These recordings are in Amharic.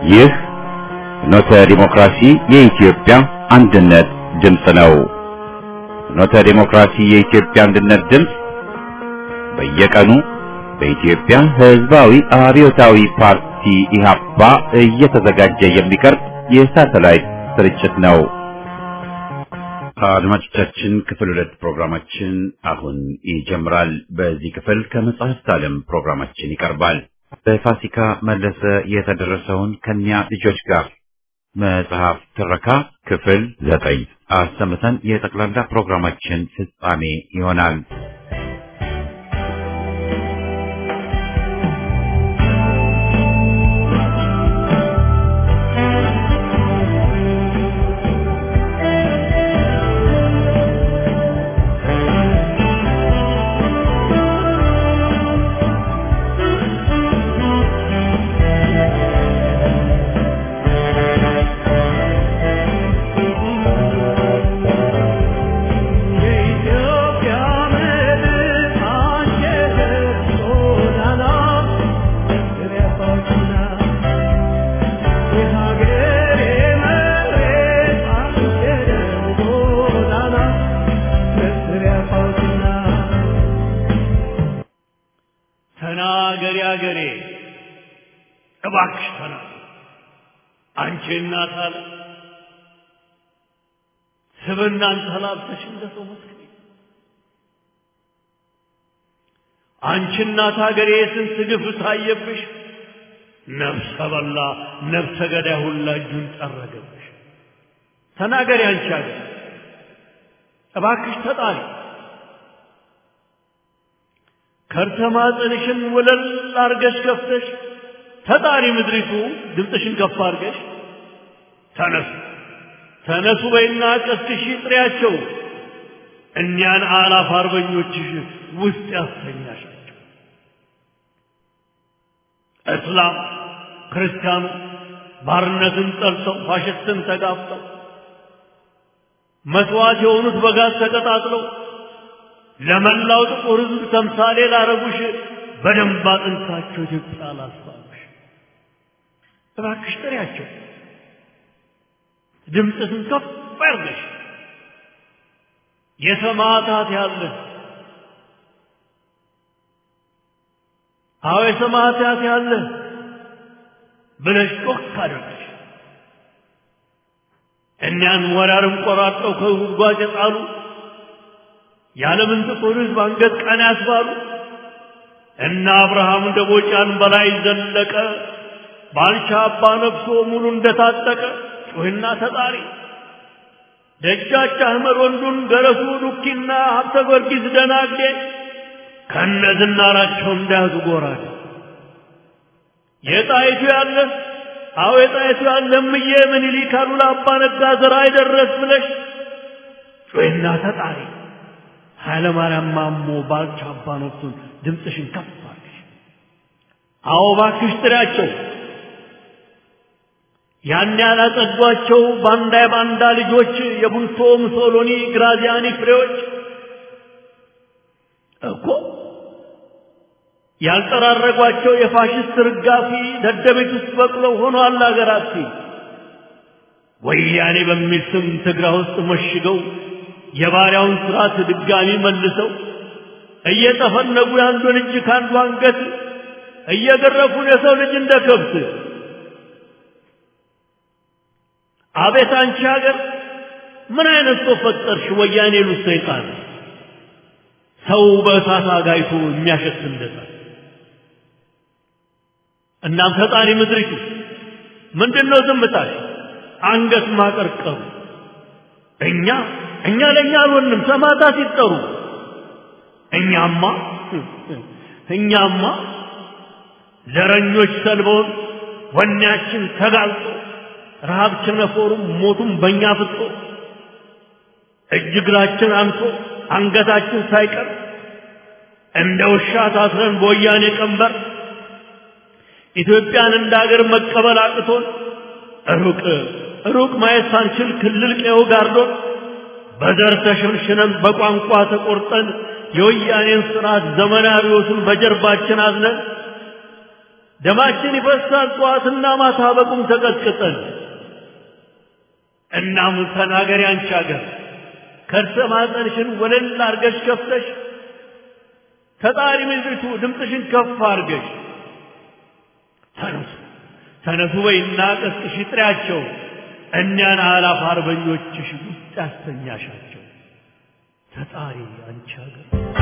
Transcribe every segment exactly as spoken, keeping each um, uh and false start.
ይህ ፍኖተ ዲሞክራሲ የኢትዮጵያ አንድነት ድምፅ ነው። ፍኖተ ዲሞክራሲ የኢትዮጵያ አንድነት ድምፅ በየቀኑ በኢትዮጵያ ሕዝባዊ አብዮታዊ ፓርቲ ኢህአፓ እየተዘጋጀ የሚቀርብ የሳተላይት ስርጭት ነው። አድማጮቻችን፣ ክፍል ሁለት ፕሮግራማችን አሁን ይጀምራል። በዚህ ክፍል ከመጽሐፍት ዓለም ፕሮግራማችን ይቀርባል። በፋሲካ መለሰ የተደረሰውን ከኛ ልጆች ጋር መጽሐፍ ትረካ ክፍል ዘጠኝ አሰምተን የጠቅላላ ፕሮግራማችን ፍጻሜ ይሆናል። እናታል ስብናን ተላብተሽ እንደሰው መስክሪ። አንቺ እናት ሀገሬ ስንት ግፍ ታየብሽ፣ ነፍሰ በላ ነፍሰ ገዳይ ሁላ እጁን ጠረገብሽ። ተናገሪ አንቺ ሀገር እባክሽ ተጣሪ፣ ከርተማጽንሽን ወለል አርገሽ ከፍተሽ ተጣሪ ምድሪቱ ድምፅሽን ከፍ አርገሽ ተነሱ ተነሱ በይና ቀስቅሺ ጥሪያቸው፣ እኛን አላፍ አርበኞችሽ ውስጥ ያስተኛሻቸው። እስላም ክርስቲያኑ ባርነትን ጠልተው ፋሽስትን ተጋፍጠው መስዋዕት የሆኑት በጋዝ ተቀጣጥለው ለመላው ጥቁር ሕዝብ ተምሳሌ ላረጉሽ በደንብ አጥንታቸው ኢትዮጵያ ላስባሉሽ። እባክሽ ጥሪያቸው፣ ድምፅሽን ከፍ አድርገሽ የሰማዕታት ያለ አዎ የሰማዕታት ያለ ብለሽ ጮክ አድርገሽ እኛን ወራርም ቆራርጠው ከጉድጓድ የጣሉ የዓለምን ጥቁር ሕዝብ አንገት ቀና ያስባሉ እና አብርሃም ደቦጫን በላይ ዘለቀ ባልቻ አባ ነፍሶ ሙሉ እንደታጠቀ ጮህና ተጣሪ። ደጃች አህመድ ወንዱን ገረሱ ዱኪና ሀብተ ጊዮርጊስ ደናግዴ ከነዝናራቸው እንዳያዙ ጎራዴ። የጣይቱ ያለ አዎ የጣይቱ ያለ እምዬ ምኒልክ አሉላ አባ ነጋ ዘራ አይደረስ ብለሽ ጮህና ተጣሪ። ኃይለ ማርያም ማሞ ባልቻ አባ ነፍሱን ድምፅሽን ከፍ አድርገሽ አዎ እባክሽ ጥሪያቸው። ያን ያላጸዷቸው ባንዳ ባንዳ ልጆች የቡልቶ ሙሶሎኒ ግራዚያኒ ፍሬዎች እኮ ያልጠራረጓቸው የፋሽስት ርጋፊ ደደቤት ውስጥ በቅለው ሆኗል አገራት። ወያኔ በሚል ስም ትግራይ ውስጥ መሽገው የባሪያውን ስርዓት ድጋሚ መልሰው እየጠፈነጉ ያንዱን እጅ ካንዱ አንገት እየገረፉን የሰው ልጅ እንደ ከብት። አቤት አንቺ ሀገር ምን አይነት ሰው ፈጠርሽ? ወያኔ ሉስ ሰይጣን ሰው በእሳት አጋይቶ የሚያሸት እንደታ። እናም ፈጣሪ ምድሪቱ ምንድነው ዝምታሽ? አንገት ማቀርቀሩ። እኛ እኛ ለኛ አልሆንም ሰማዕታት ይጠሩ። እኛማ እኛማ ዘረኞች ሰልበውን ወኔያችን ተጋልጦ ረሃብ ቸነፈሩም ሞቱም በእኛ ፍጦ እጅ እግራችን አንሶ አንገታችን ሳይቀር እንደ ውሻ ታስረን በወያኔ ቀንበር ኢትዮጵያን እንደ አገር መቀበል አቅቶን ሩቅ ሩቅ ማየት ሳንችል ክልል ቀየው ጋርዶን በዘር ተሸንሽነን በቋንቋ ተቆርጠን የወያኔን ስርዓት ዘመናዊዎቹን በጀርባችን አዝነን ደማችን ይፈሳል ጧትና ማታ በቁም ተቀጥቅጠን እናም ተናገሪ አንቺ አገር ከርሰ ማጠንሽን ወለል አርገሽ ከፍተሽ ተጣሪ ምድሪቱ ድምፅሽን ከፍ አርገሽ ተነሱ ተነሱ በይና ቀስቅሽ ጥሪያቸው እኛን አላፍ አርበኞችሽ ውስጥ ያስተኛሻቸው ተጣሪ አንቺ አገር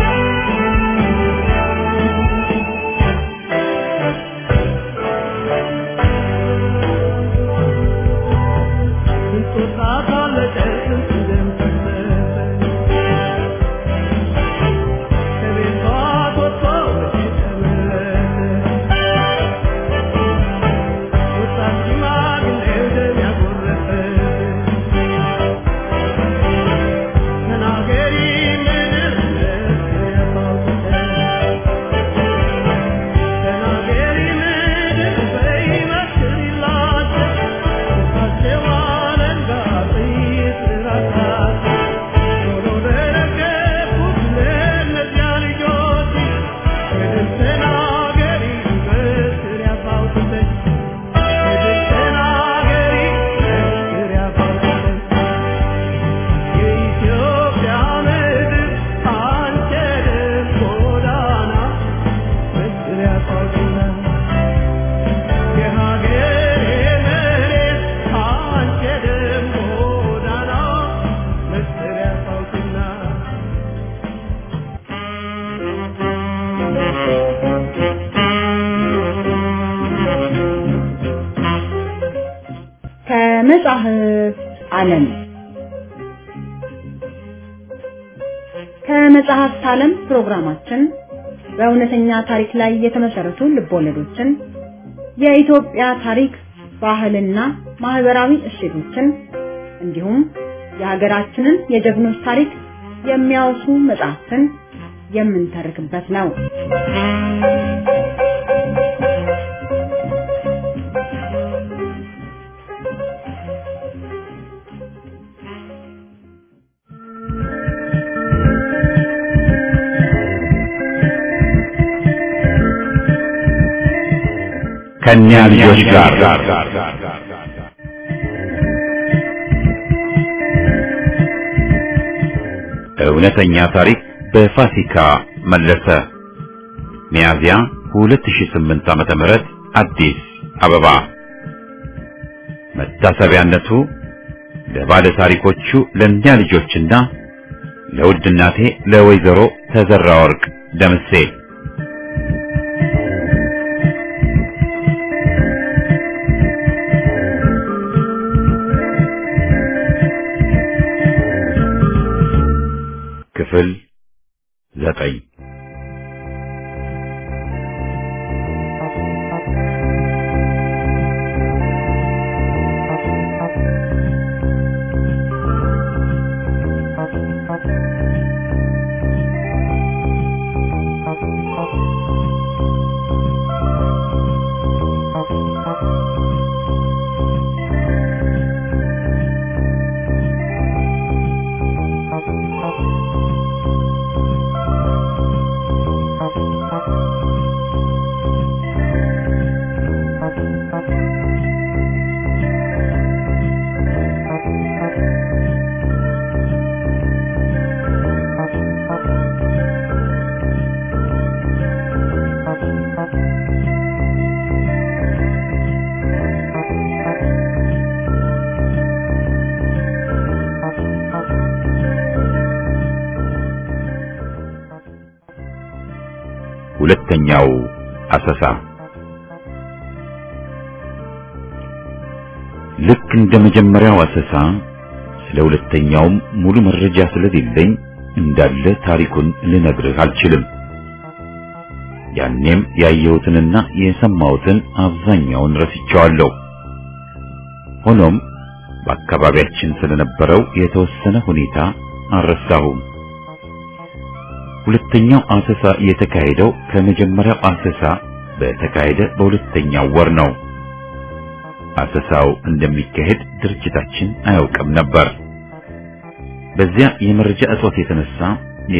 ከመጽሐፍ ዓለም ከመጽሐፍ ዓለም ፕሮግራማችን በእውነተኛ ታሪክ ላይ የተመሰረቱ ልቦለዶችን የኢትዮጵያ ታሪክ ባህልና ማህበራዊ እሴቶችን እንዲሁም የሀገራችንን የጀግኖች ታሪክ የሚያወሱ መጽሐፍትን የምንተርክበት ነው። ከኛ ልጆች ጋር እውነተኛ ታሪክ በፋሲካ መለሰ ሚያዝያ ሁለት ሺህ ስምንት ዓመተ ምህረት አዲስ አበባ። መታሰቢያነቱ ለባለ ታሪኮቹ ለኛ ልጆችና ለውድ እናቴ ለወይዘሮ ተዘራ ወርቅ ደምሴ። ክፍል ዘጠኝ። ሁለተኛው አሰሳ። ልክ እንደ መጀመሪያው አሰሳ ስለ ሁለተኛውም ሙሉ መረጃ ስለሌለኝ እንዳለ ታሪኩን ልነግርህ አልችልም። ያኔም ያየሁትንና የሰማሁትን አብዛኛውን ረስቼዋለሁ። ሆኖም በአካባቢያችን ስለነበረው የተወሰነ ሁኔታ አልረሳሁም። ሁለተኛው አሰሳ የተካሄደው ከመጀመሪያው አሰሳ በተካሄደ በሁለተኛው ወር ነው። አሰሳው እንደሚካሄድ ድርጅታችን አያውቅም ነበር። በዚያ የመረጃ እጦት የተነሳ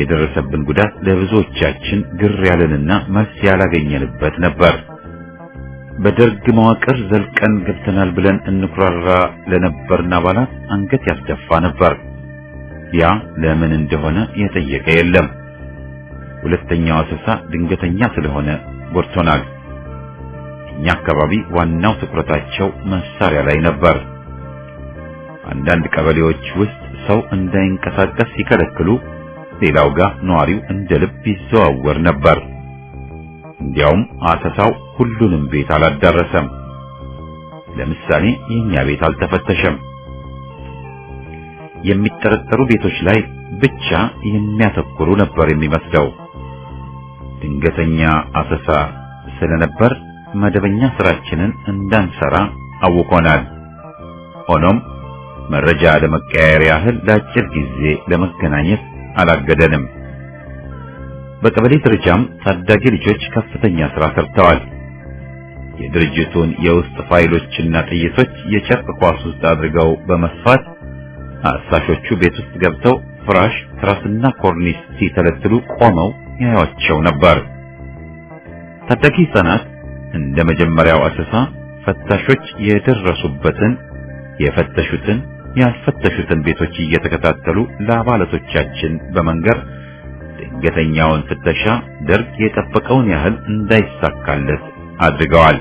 የደረሰብን ጉዳት ለብዙዎቻችን ግር ያለንና መልስ ያላገኘንበት ነበር። በደርግ መዋቅር ዘልቀን ገብተናል ብለን እንኩራራ ለነበርን አባላት አንገት ያስደፋ ነበር። ያ ለምን እንደሆነ የጠየቀ የለም። ሁለተኛው አሰሳ ድንገተኛ ስለሆነ ጎድቶናል። እኛ አካባቢ ዋናው ትኩረታቸው መሳሪያ ላይ ነበር። አንዳንድ ቀበሌዎች ውስጥ ሰው እንዳይንቀሳቀስ ሲከለክሉ፣ ሌላው ጋር ነዋሪው እንደ ልብ ይዘዋወር ነበር። እንዲያውም አሰሳው ሁሉንም ቤት አላዳረሰም። ለምሳሌ የኛ ቤት አልተፈተሸም። የሚጠረጠሩ ቤቶች ላይ ብቻ የሚያተኩሩ ነበር የሚመስለው። ድንገተኛ አሰሳ ስለነበር መደበኛ ስራችንን እንዳንሰራ አውቆናል። ሆኖም መረጃ ለመቀያየር ያህል ለአጭር ጊዜ ለመገናኘት አላገደንም። በቀበሌ ደረጃም ታዳጊ ልጆች ከፍተኛ ስራ ሰርተዋል። የድርጅቱን የውስጥ ፋይሎችና ጥይቶች የጨርቅ ኳስ ውስጥ አድርገው በመስፋት አሳሾቹ ቤት ውስጥ ገብተው ፍራሽ፣ ትራስና ኮርኒስ ሲተለትሉ ቆመው ያዩአቸው ነበር። ታዳጊ ህጻናት እንደ መጀመሪያው አሰሳ ፈታሾች የደረሱበትን የፈተሹትን ያልፈተሹትን ቤቶች እየተከታተሉ ለአባላቶቻችን በመንገር ድንገተኛውን ፍተሻ ደርግ የጠበቀውን ያህል እንዳይሳካለት አድርገዋል።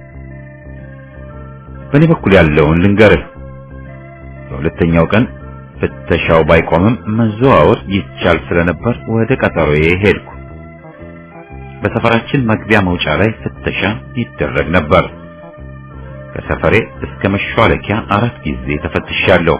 በእኔ በኩል ያለውን ልንገርህ። በሁለተኛው ቀን ፍተሻው ባይቆምም መዘዋወር ይቻል ስለነበር ወደ ቀጠሮዬ ሄድኩ። በሰፈራችን መግቢያ መውጫ ላይ ፍተሻ ይደረግ ነበር። ከሰፈሬ እስከ መሿለኪያ አራት ጊዜ ተፈትሻለሁ።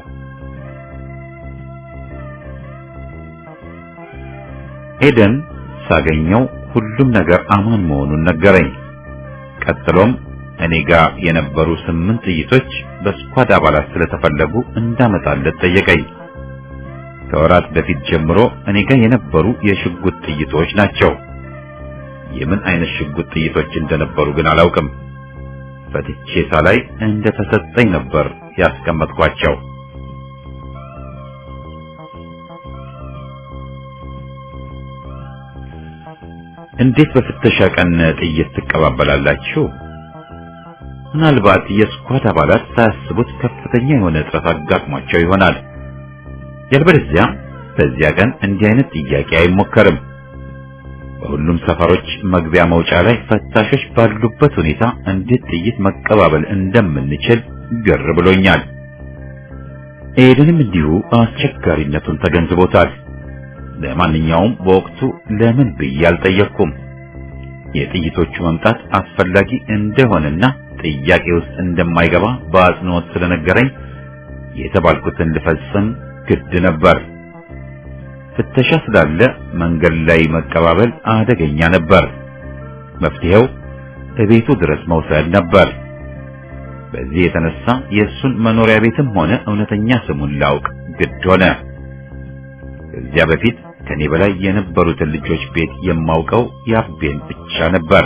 ኤደን ሳገኘው ሁሉም ነገር አማን መሆኑን ነገረኝ። ቀጥሎም እኔ ጋር የነበሩ ስምንት ጥይቶች በስኳድ አባላት ስለተፈለጉ እንዳመጣለት ጠየቀኝ። ከወራት በፊት ጀምሮ እኔ ጋር የነበሩ የሽጉጥ ጥይቶች ናቸው። የምን አይነት ሽጉጥ ጥይቶች እንደነበሩ ግን አላውቅም። ፈትቼ ሳላይ እንደተሰጠኝ ነበር ያስቀመጥኳቸው። እንዴት በፍተሻ ቀን ጥይት ትቀባበላላችሁ? ምናልባት የስኳድ አባላት ሳያስቡት ከፍተኛ የሆነ እጥረት አጋጥሟቸው ይሆናል። ያልበለዚያ በዚያ ቀን እንዲህ አይነት ጥያቄ አይሞከርም። በሁሉም ሰፈሮች መግቢያ መውጫ ላይ ፈታሾች ባሉበት ሁኔታ እንዴት ጥይት መቀባበል እንደምንችል ግር ብሎኛል። ኤደንም እንዲሁ አስቸጋሪነቱን ተገንዝቦታል። ለማንኛውም በወቅቱ ለምን ብዬ አልጠየቅኩም። የጥይቶቹ መምጣት አስፈላጊ እንደሆነና ጥያቄ ውስጥ እንደማይገባ በአጽንኦት ስለነገረኝ የተባልኩትን ልፈጽም ግድ ነበር። ፍተሻ ስላለ መንገድ ላይ መቀባበል አደገኛ ነበር። መፍትሄው እቤቱ ድረስ መውሰድ ነበር። በዚህ የተነሳ የእሱን መኖሪያ ቤትም ሆነ እውነተኛ ስሙን ላውቅ ግድ ሆነ። ከዚያ በፊት ከኔ በላይ የነበሩትን ልጆች ቤት የማውቀው ያቤን ብቻ ነበር።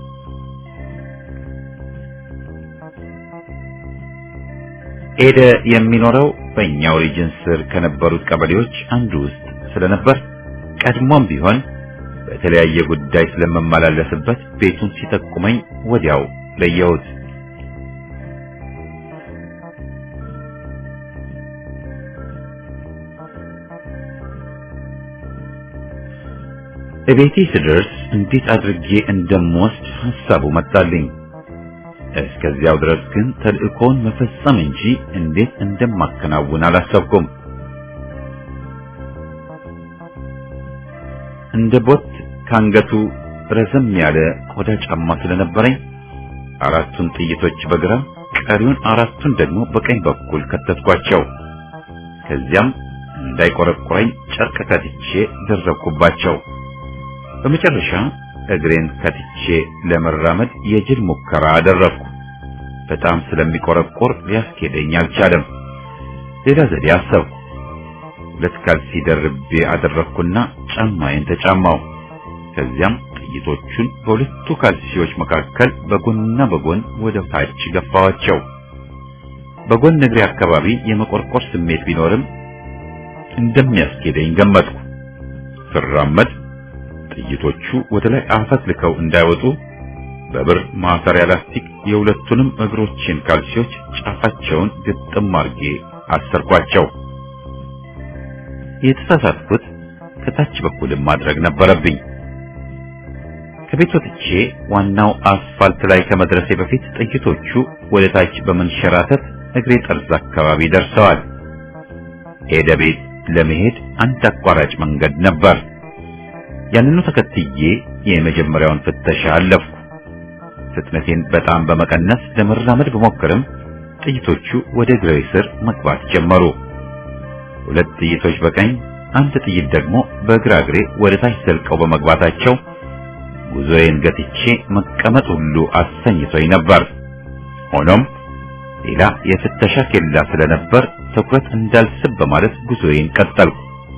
ኤደ የሚኖረው በእኛው ሪጅን ስር ከነበሩት ቀበሌዎች አንዱ ውስጥ ስለነበር ቀድሞም ቢሆን በተለያየ ጉዳይ ስለመመላለስበት ቤቱን ሲጠቁመኝ ወዲያው ለየሁት። እቤቴ ስደርስ እንዴት አድርጌ እንደምወስድ ሐሳቡ መጣልኝ። እስከዚያው ድረስ ግን ተልእኮውን መፈጸም እንጂ እንዴት እንደማከናውን አላሰብኩም። እንደ ቦት ካንገቱ ረዘም ያለ ቆዳ ጫማ ስለነበረኝ አራቱን ጥይቶች በግራ ቀሪውን አራቱን ደግሞ በቀኝ በኩል ከተትኳቸው። ከዚያም እንዳይቆረቆረኝ ጨርቅ ከትቼ ደረብኩባቸው። በመጨረሻ እግሬን ከትቼ ለመራመድ የጅል ሙከራ አደረግኩ። በጣም ስለሚቆረቆር ሊያስኬደኝ አልቻለም። ሌላ ዘዴ አሰብኩ። ሁለት ካልሲ ደርቤ አደረግኩና ጫማዬን ተጫማው። ከዚያም ጥይቶቹን በሁለቱ ካልሲዎች መካከል በጎንና በጎን ወደ ታች ገፋዋቸው። በጎን እግሬ አካባቢ የመቆርቆር ስሜት ቢኖርም እንደሚያስኬደኝ ገመትኩ። ስራመድ ጥይቶቹ ወደ ላይ አፈትልከው እንዳይወጡ በብር ማሰሪያ ላስቲክ የሁለቱንም እግሮችን ካልሲዎች ጫፋቸውን ግጥም አርጌ አሰርኳቸው። የተሳሳትኩት ከታች በኩልም ማድረግ ነበረብኝ። ከቤት ወጥቼ ዋናው አስፋልት ላይ ከመድረሴ በፊት ጥይቶቹ ወደ ታች በመንሸራተት እግሬ ጠርዝ አካባቢ ደርሰዋል። ሄደ ቤት ለመሄድ አንድ አቋራጭ መንገድ ነበር። ያንኑ ተከትዬ የመጀመሪያውን ፍተሻ አለፍኩ። ፍጥነቴን በጣም በመቀነስ ለመራመድ ብሞክርም ጥይቶቹ ወደ እግሬ ስር መግባት ጀመሩ። ሁለት ጥይቶች በቀኝ፣ አንድ ጥይት ደግሞ በግራ እግሬ ወደ ታች ዘልቀው በመግባታቸው ጉዞዬን ገትቼ መቀመጥ ሁሉ አሰኝቶኝ ነበር። ሆኖም ሌላ የፍተሻ ኬላ ስለነበር ትኩረት እንዳልስብ በማለት ጉዞዬን ቀጠልኩ።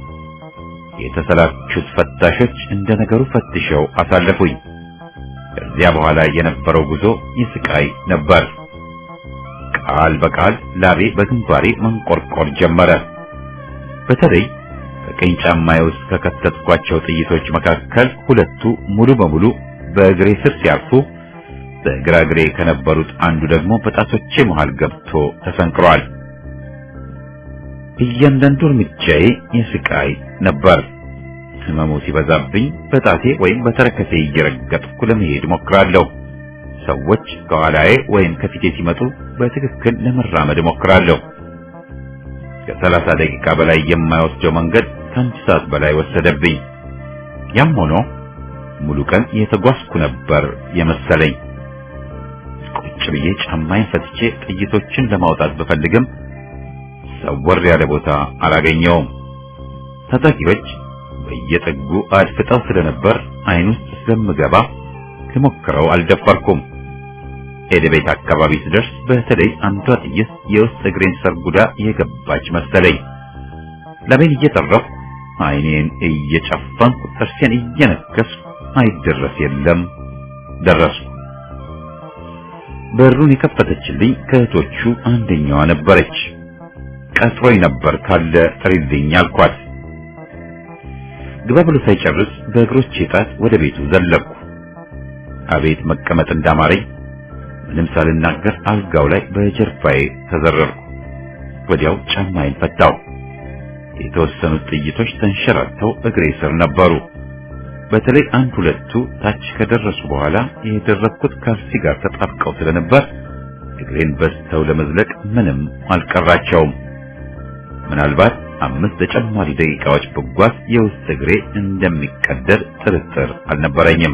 የተሰላቹት ፈታሾች እንደ ነገሩ ፈትሸው አሳለፉኝ። ከዚያ በኋላ የነበረው ጉዞ ይስቃይ ነበር። ቃል በቃል ላቤ በግንባሬ መንቆርቆር ጀመረ። በተለይ በቀኝ ጫማዬ ውስጥ ከከተትኳቸው ጥይቶች መካከል ሁለቱ ሙሉ በሙሉ በእግሬ ስር ሲያርፉ፣ በግራ እግሬ ከነበሩት አንዱ ደግሞ በጣቶቼ መሃል ገብቶ ተሰንቅሯል። እያንዳንዱ እርምጃዬ የስቃይ ነበር። ህመሙ ሲበዛብኝ በጣቴ ወይም በተረከሴ እየረገጥኩ ለመሄድ ሞክራለሁ። ሰዎች ከኋላዬ ወይም ከፊቴ ሲመጡ በትክክል ለመራመድ ሞክራለሁ። ከሰላሳ ደቂቃ በላይ የማይወስደው መንገድ ከአንድ ሰዓት በላይ ወሰደብኝ። ያም ሆኖ ሙሉ ቀን የተጓዝኩ ነበር የመሰለኝ። ቁጭ ብዬ ጫማዬን ፈትቼ ጥይቶችን ለማውጣት በፈልግም ሰወር ያለ ቦታ አላገኘውም። ታጣቂዎች በየጥጉ አድፍጠው ስለነበር አይን ውስጥ ስለምገባ ልሞክረው አልደፈርኩም። ሄደ ቤት አካባቢ ስደርስ በተለይ አንዷ ጥይት የውስጥ እግሬን ሰርጉዳ የገባች መሰለኝ። ለምን እየጠረኩ አይኔን እየጨፈንኩ ጥርሴን እየነከስኩ አይደረስ የለም ደረሱ። በሩን የከፈተችልኝ ከእህቶቹ አንደኛዋ ነበረች። ቀጥሮኝ ነበር ካለ ጥሪልኝ አልኳት። ግባ ብሎ ሳይጨርስ በእግሮቼ ጣት ወደ ቤቱ ዘለኩ። አቤት መቀመጥ እንዳማረኝ! ምንም ሳልናገር አልጋው ላይ በጀርባዬ ተዘረርኩ። ወዲያው ጫማዬን ፈታው። የተወሰኑት ጥይቶች ተንሸራተው እግሬ ስር ነበሩ። በተለይ አንድ ሁለቱ ታች ከደረሱ በኋላ የደረኩት ካልሲ ጋር ተጣብቀው ስለነበር እግሬን በስተው ለመዝለቅ ምንም አልቀራቸውም። ምናልባት አምስት ተጨማሪ ደቂቃዎች ብጓዝ የውስጥ እግሬ እንደሚቀደድ ጥርጥር አልነበረኝም።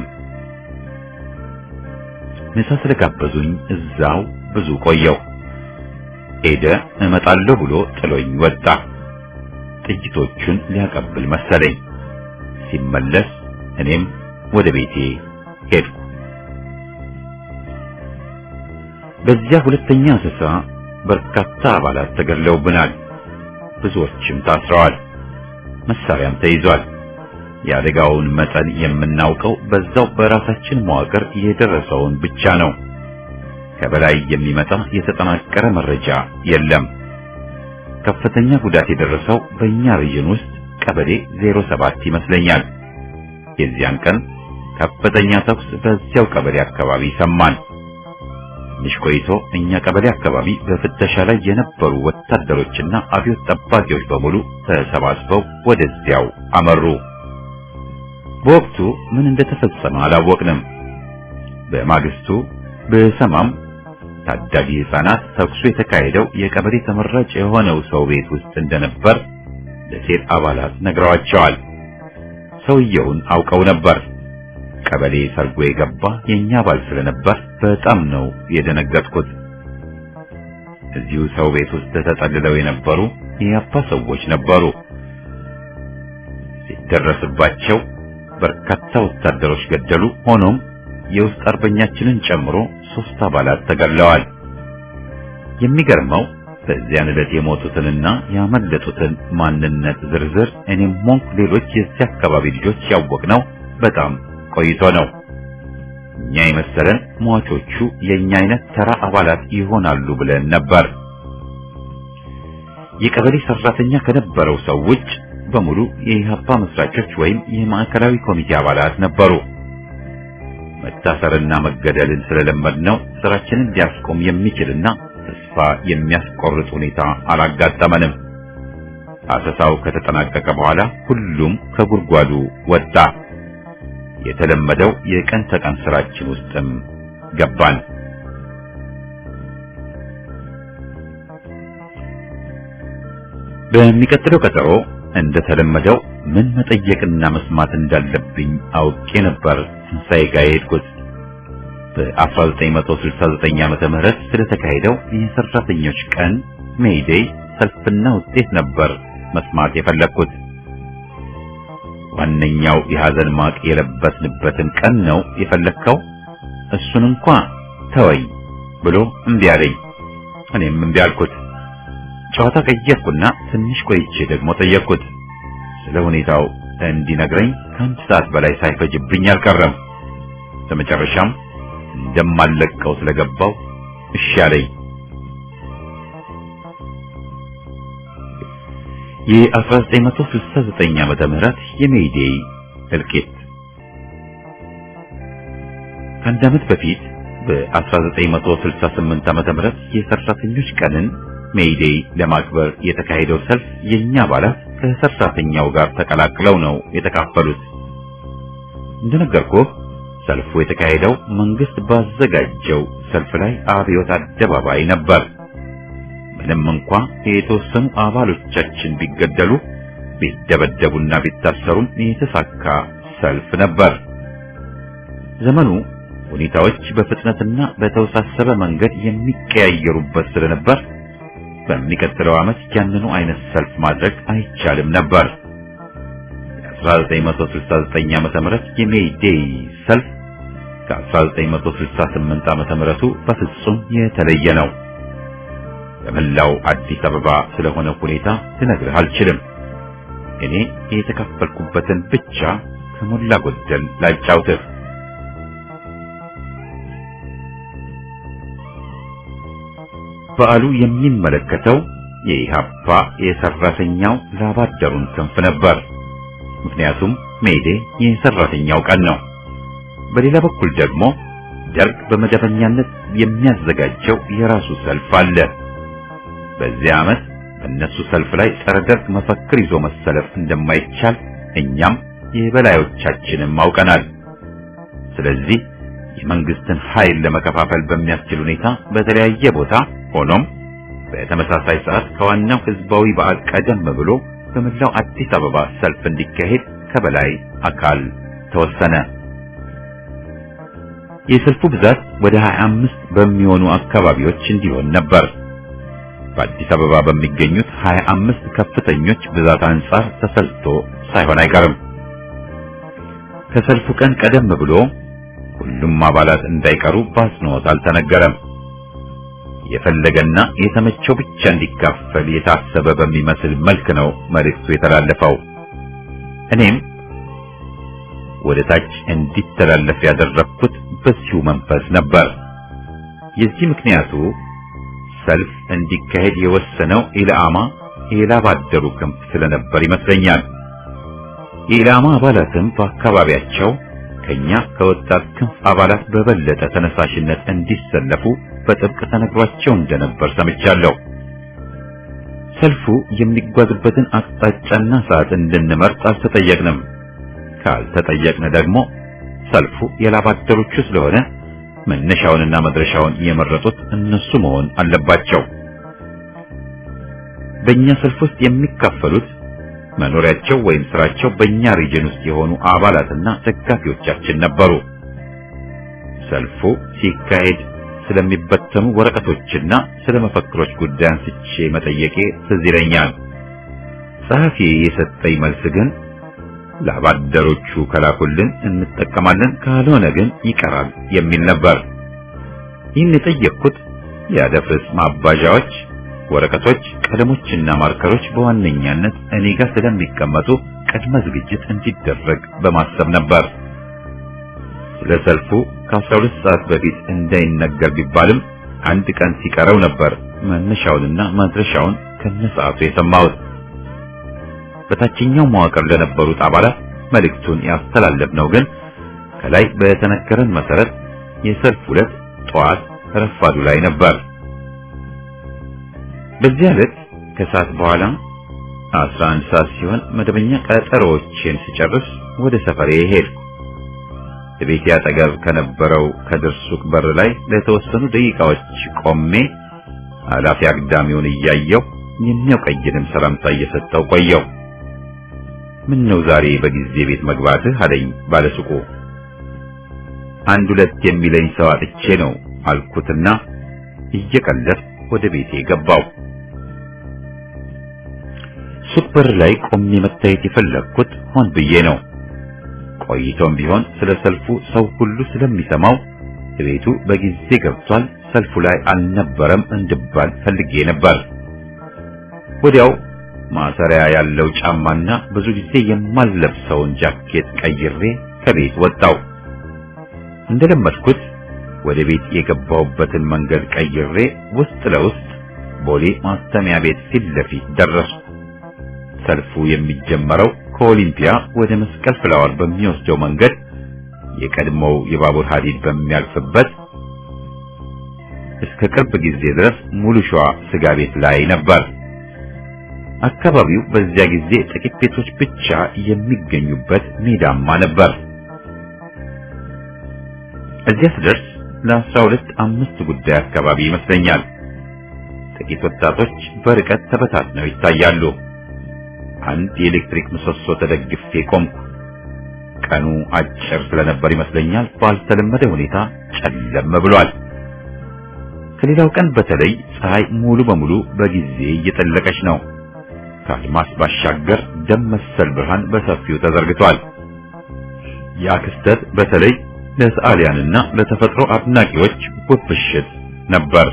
ምሳ ስለጋበዙኝ እዛው ብዙ ቆየው። ሄደ እመጣለሁ ብሎ ጥሎኝ ወጣ። ጥይቶቹን ሊያቀብል መሰለኝ። ሲመለስ እኔም ወደ ቤቴ ሄድኩ። በዚያ ሁለተኛ አሰሳ በርካታ አባላት ተገድለውብናል። ብዙዎችም ታስረዋል። መሳሪያም ተይዟል። የአደጋውን መጠን የምናውቀው በዛው በራሳችን መዋቅር የደረሰውን ብቻ ነው። ከበላይ የሚመጣ የተጠናቀረ መረጃ የለም። ከፍተኛ ጉዳት የደረሰው በእኛ ሪጅን ውስጥ ቀበሌ ዜሮ ሰባት ይመስለኛል። የዚያን ቀን ከፍተኛ ተኩስ በዚያው ቀበሌ አካባቢ ሰማን። ትንሽ ቆይቶ እኛ ቀበሌ አካባቢ በፍተሻ ላይ የነበሩ ወታደሮችና አብዮት ጠባቂዎች በሙሉ ተሰባስበው ወደዚያው አመሩ። በወቅቱ ምን እንደተፈጸመ አላወቅንም። በማግስቱ በሰማም ታዳጊ ሕፃናት ተኩሱ የተካሄደው የቀበሌ ተመራጭ የሆነው ሰው ቤት ውስጥ እንደነበር ለሴት አባላት ነግረዋቸዋል። ሰውየውን አውቀው ነበር። ቀበሌ ሰርጎ የገባ የኛ አባል ስለነበር በጣም ነው የደነገጥኩት። እዚሁ ሰው ቤት ውስጥ ተጠልለው የነበሩ የአፓ ሰዎች ነበሩ። ሲደረስባቸው በርካታ ወታደሮች ገደሉ። ሆኖም የውስጥ አርበኛችንን ጨምሮ ሶስት አባላት ተገድለዋል። የሚገርመው በዚያን ዕለት የሞቱትንና ያመለጡትን ማንነት ዝርዝር እኔም ሆንኩ ሌሎች የዚህ አካባቢ ልጆች ያወቅነው በጣም ቆይቶ ነው። እኛ የመሰለን ሟቾቹ የኛ አይነት ተራ አባላት ይሆናሉ ብለን ነበር። የቀበሌ ሰራተኛ ከነበረው ሰው ውጭ በሙሉ የኢህአፓ መስራቾች ወይም የማዕከላዊ ኮሚቴ አባላት ነበሩ። መታሰርና መገደልን ስለለመድነው ስራችንን ሊያስቆም የሚችልና ተስፋ የሚያስቆርጥ ሁኔታ አላጋጠመንም። አሰሳው ከተጠናቀቀ በኋላ ሁሉም ከጉድጓዱ ወጣ። የተለመደው የቀን ተቀን ስራችን ውስጥም ገባን። በሚቀጥለው ቀጠሮ እንደተለመደው ምን መጠየቅና መስማት እንዳለብኝ አውቄ ነበር ትንሣኤ ጋር የሄድኩት። በ1969 ዓመተ ምህረት ስለተካሄደው የሰራተኞች ቀን ሜይዴይ ሰልፍና ውጤት ነበር መስማት የፈለግኩት። ዋነኛው የሐዘን ማቅ የለበስንበትን ቀን ነው የፈለግከው? እሱን እንኳን ተወኝ ብሎ እምቢ አለኝ። እኔም እምቢ አልኩት። ጨዋታ ቀየርኩና ትንሽ ቆይቼ ደግሞ ጠየቅኩት። ስለ ሁኔታው እንዲነግረኝ ከአንድ ሰዓት በላይ ሳይፈጅብኝ አልቀረም። በመጨረሻም እንደማለቀው ስለገባው እሺ አለኝ። የ1969 ዓመተ ምህረት የሜይዴይ እልቂት ከአንድ ዓመት በፊት በ1968 ዓመተ ምህረት የሰራተኞች ቀንን ሜይዴይ ለማክበር የተካሄደው ሰልፍ የኛ አባላት ከሰራተኛው ጋር ተቀላቅለው ነው የተካፈሉት። እንደነገርኩህ ሰልፉ የተካሄደው መንግስት ባዘጋጀው ሰልፍ ላይ አብዮት አደባባይ ነበር። ምንም እንኳን የተወሰኑ አባሎቻችን ቢገደሉ ቢደበደቡና ቢታሰሩም የተሳካ ሰልፍ ነበር። ዘመኑ ሁኔታዎች በፍጥነትና በተወሳሰበ መንገድ የሚቀያየሩበት ስለነበር በሚቀጥለው ዓመት ያንኑ አይነት ሰልፍ ማድረግ አይቻልም ነበር። የ1969 ዓመተ ምህረት የሜይዴይ ሰልፍ ከ1968 ዓመተ ምህረቱ በፍጹም የተለየ ነው። በመላው አዲስ አበባ ስለሆነ ሁኔታ ልነግርህ አልችልም። እኔ የተካፈልኩበትን ብቻ ከሞላ ጎደል ላጫውትህ። በዓሉ የሚመለከተው የኢሃፓ የሰራተኛው ላባደሩን ክንፍ ነበር። ምክንያቱም ሜይዴይ የሰራተኛው ቀን ነው። በሌላ በኩል ደግሞ ደርግ በመደበኛነት የሚያዘጋጀው የራሱ ሰልፍ አለ። በዚህ ዓመት በእነሱ ሰልፍ ላይ ጸረ ደርግ መፈክር ይዞ መሰለፍ እንደማይቻል እኛም የበላዮቻችንም አውቀናል። ስለዚህ የመንግስትን ኃይል ለመከፋፈል በሚያስችል ሁኔታ በተለያየ ቦታ ሆኖም በተመሳሳይ ሰዓት ከዋናው ህዝባዊ በዓል ቀደም ብሎ በመላው አዲስ አበባ ሰልፍ እንዲካሄድ ከበላይ አካል ተወሰነ። የሰልፉ ብዛት ወደ ሀያ አምስት በሚሆኑ አካባቢዎች እንዲሆን ነበር። በአዲስ አበባ በሚገኙት ሀያ አምስት ከፍተኞች ብዛት አንጻር ተሰልቶ ሳይሆን አይቀርም። ከሰልፉ ቀን ቀደም ብሎ ሁሉም አባላት እንዳይቀሩ በአጽንኦት አልተነገረም። የፈለገና የተመቸው ብቻ እንዲካፈል የታሰበ በሚመስል መልክ ነው መልእክቱ የተላለፈው። እኔም ወደ ታች እንዲተላለፍ ያደረኩት በዚሁ መንፈስ ነበር። የዚህ ምክንያቱ ሰልፍ እንዲካሄድ የወሰነው ኢላማ የላባደሩ ክንፍ ስለነበር ይመስለኛል። የኢላማ አባላትም በአካባቢያቸው ከኛ ከወጣት ክንፍ አባላት በበለጠ ተነሳሽነት እንዲሰለፉ በጥብቅ ተነግሯቸው እንደነበር ሰምቻለሁ። ሰልፉ የሚጓዝበትን አቅጣጫና ሰዓት እንድንመርጥ አልተጠየቅንም። ካልተጠየቅን ደግሞ ሰልፉ የላባደሮቹ ስለሆነ መነሻውንና መድረሻውን የመረጡት እነሱ መሆን አለባቸው። በእኛ ሰልፍ ውስጥ የሚካፈሉት መኖሪያቸው ወይም ስራቸው በእኛ ሪጅን ውስጥ የሆኑ አባላትና ደጋፊዎቻችን ነበሩ። ሰልፉ ሲካሄድ ስለሚበተኑ ወረቀቶችና ስለመፈክሮች ጉዳይ አንስቼ መጠየቄ ትዝ ይለኛል። ጸሐፊ የሰጠኝ መልስ ግን ላባደሮቹ ከላኩልን እንጠቀማለን፣ ካልሆነ ግን ይቀራል የሚል ነበር። ይህን የጠየቅኩት የአደፍርስ ማባዣዎች፣ ወረቀቶች፣ ቀለሞችና ማርከሮች በዋነኛነት እኔ ጋር ስለሚቀመጡ ቅድመ ዝግጅት እንዲደረግ በማሰብ ነበር። ስለ ሰልፉ ከአስራ ሁለት ሰዓት በፊት እንዳይነገር ቢባልም አንድ ቀን ሲቀረው ነበር መነሻውንና መድረሻውን ከነሰዓቱ የሰማሁት። በታችኛው መዋቅር ለነበሩት አባላት መልእክቱን ያስተላለፍነው ግን ከላይ በተነገረን መሰረት የሰልፍ ዕለት ጠዋት ረፋዱ ላይ ነበር። በዚያ ዕለት ከሰዓት በኋላ አስራ አንድ ሰዓት ሲሆን መደበኛ ቀጠሮዎችን ስጨርስ ወደ ሰፈሬ ሄድኩ። በቤቴ አጠገብ ከነበረው ከድርሱቅ በር ላይ ለተወሰኑ ደቂቃዎች ቆሜ አላፊ አግዳሚውን እያየሁ የሚያውቀኝንም ሰላምታ እየሰጠው ቆየው። ምን ነው ዛሬ በጊዜ ቤት መግባትህ አለኝ ባለሱቁ። አንድ ሁለት የሚለኝ ሰው አጥቼ ነው አልኩትና እየቀለድኩ ወደ ቤቴ ገባው። ሱቅ በር ላይ ቆሜ መታየት የፈለግኩት ሆን ብዬ ነው። ቆይቶም ቢሆን ስለ ሰልፉ ሰው ሁሉ ስለሚሰማው ቤቱ በጊዜ ገብቷል፣ ሰልፉ ላይ አልነበረም እንድባል ፈልጌ ነበር። ወዲያው ማሰሪያ ያለው ጫማና ብዙ ጊዜ የማልለብሰውን ጃኬት ቀይሬ ከቤት ወጣው። እንደለመድኩት ወደ ቤት የገባሁበትን መንገድ ቀይሬ ውስጥ ለውስጥ ቦሌ ማስተሚያ ቤት ፊት ለፊት ደረስኩ። ሰልፉ የሚጀመረው ከኦሊምፒያ ወደ መስቀል ፍላወር በሚወስደው መንገድ የቀድሞው የባቡር ሐዲድ በሚያልፍበት እስከ ቅርብ ጊዜ ድረስ ሙሉ ሸዋ ስጋ ቤት ላይ ነበር። አካባቢው በዚያ ጊዜ ጥቂት ቤቶች ብቻ የሚገኙበት ሜዳማ ነበር። እዚያ ስደርስ ለአስራ ሁለት አምስት ጉዳይ አካባቢ ይመስለኛል። ጥቂት ወጣቶች በርቀት ተበታትነው ይታያሉ። አንድ የኤሌክትሪክ ምሰሶ ተደግፌ ቆምኩ። ቀኑ አጭር ስለነበር ይመስለኛል ባልተለመደ ሁኔታ ጨለም ብሏል። ከሌላው ቀን በተለይ ፀሐይ ሙሉ በሙሉ በጊዜ እየጠለቀች ነው። ከአድማስ ባሻገር ደም መሰል ብርሃን በሰፊው ተዘርግቷል። ያ ክስተት በተለይ ለሰዓሊያንና ለተፈጥሮ አድናቂዎች ውብ ምሽት ነበር።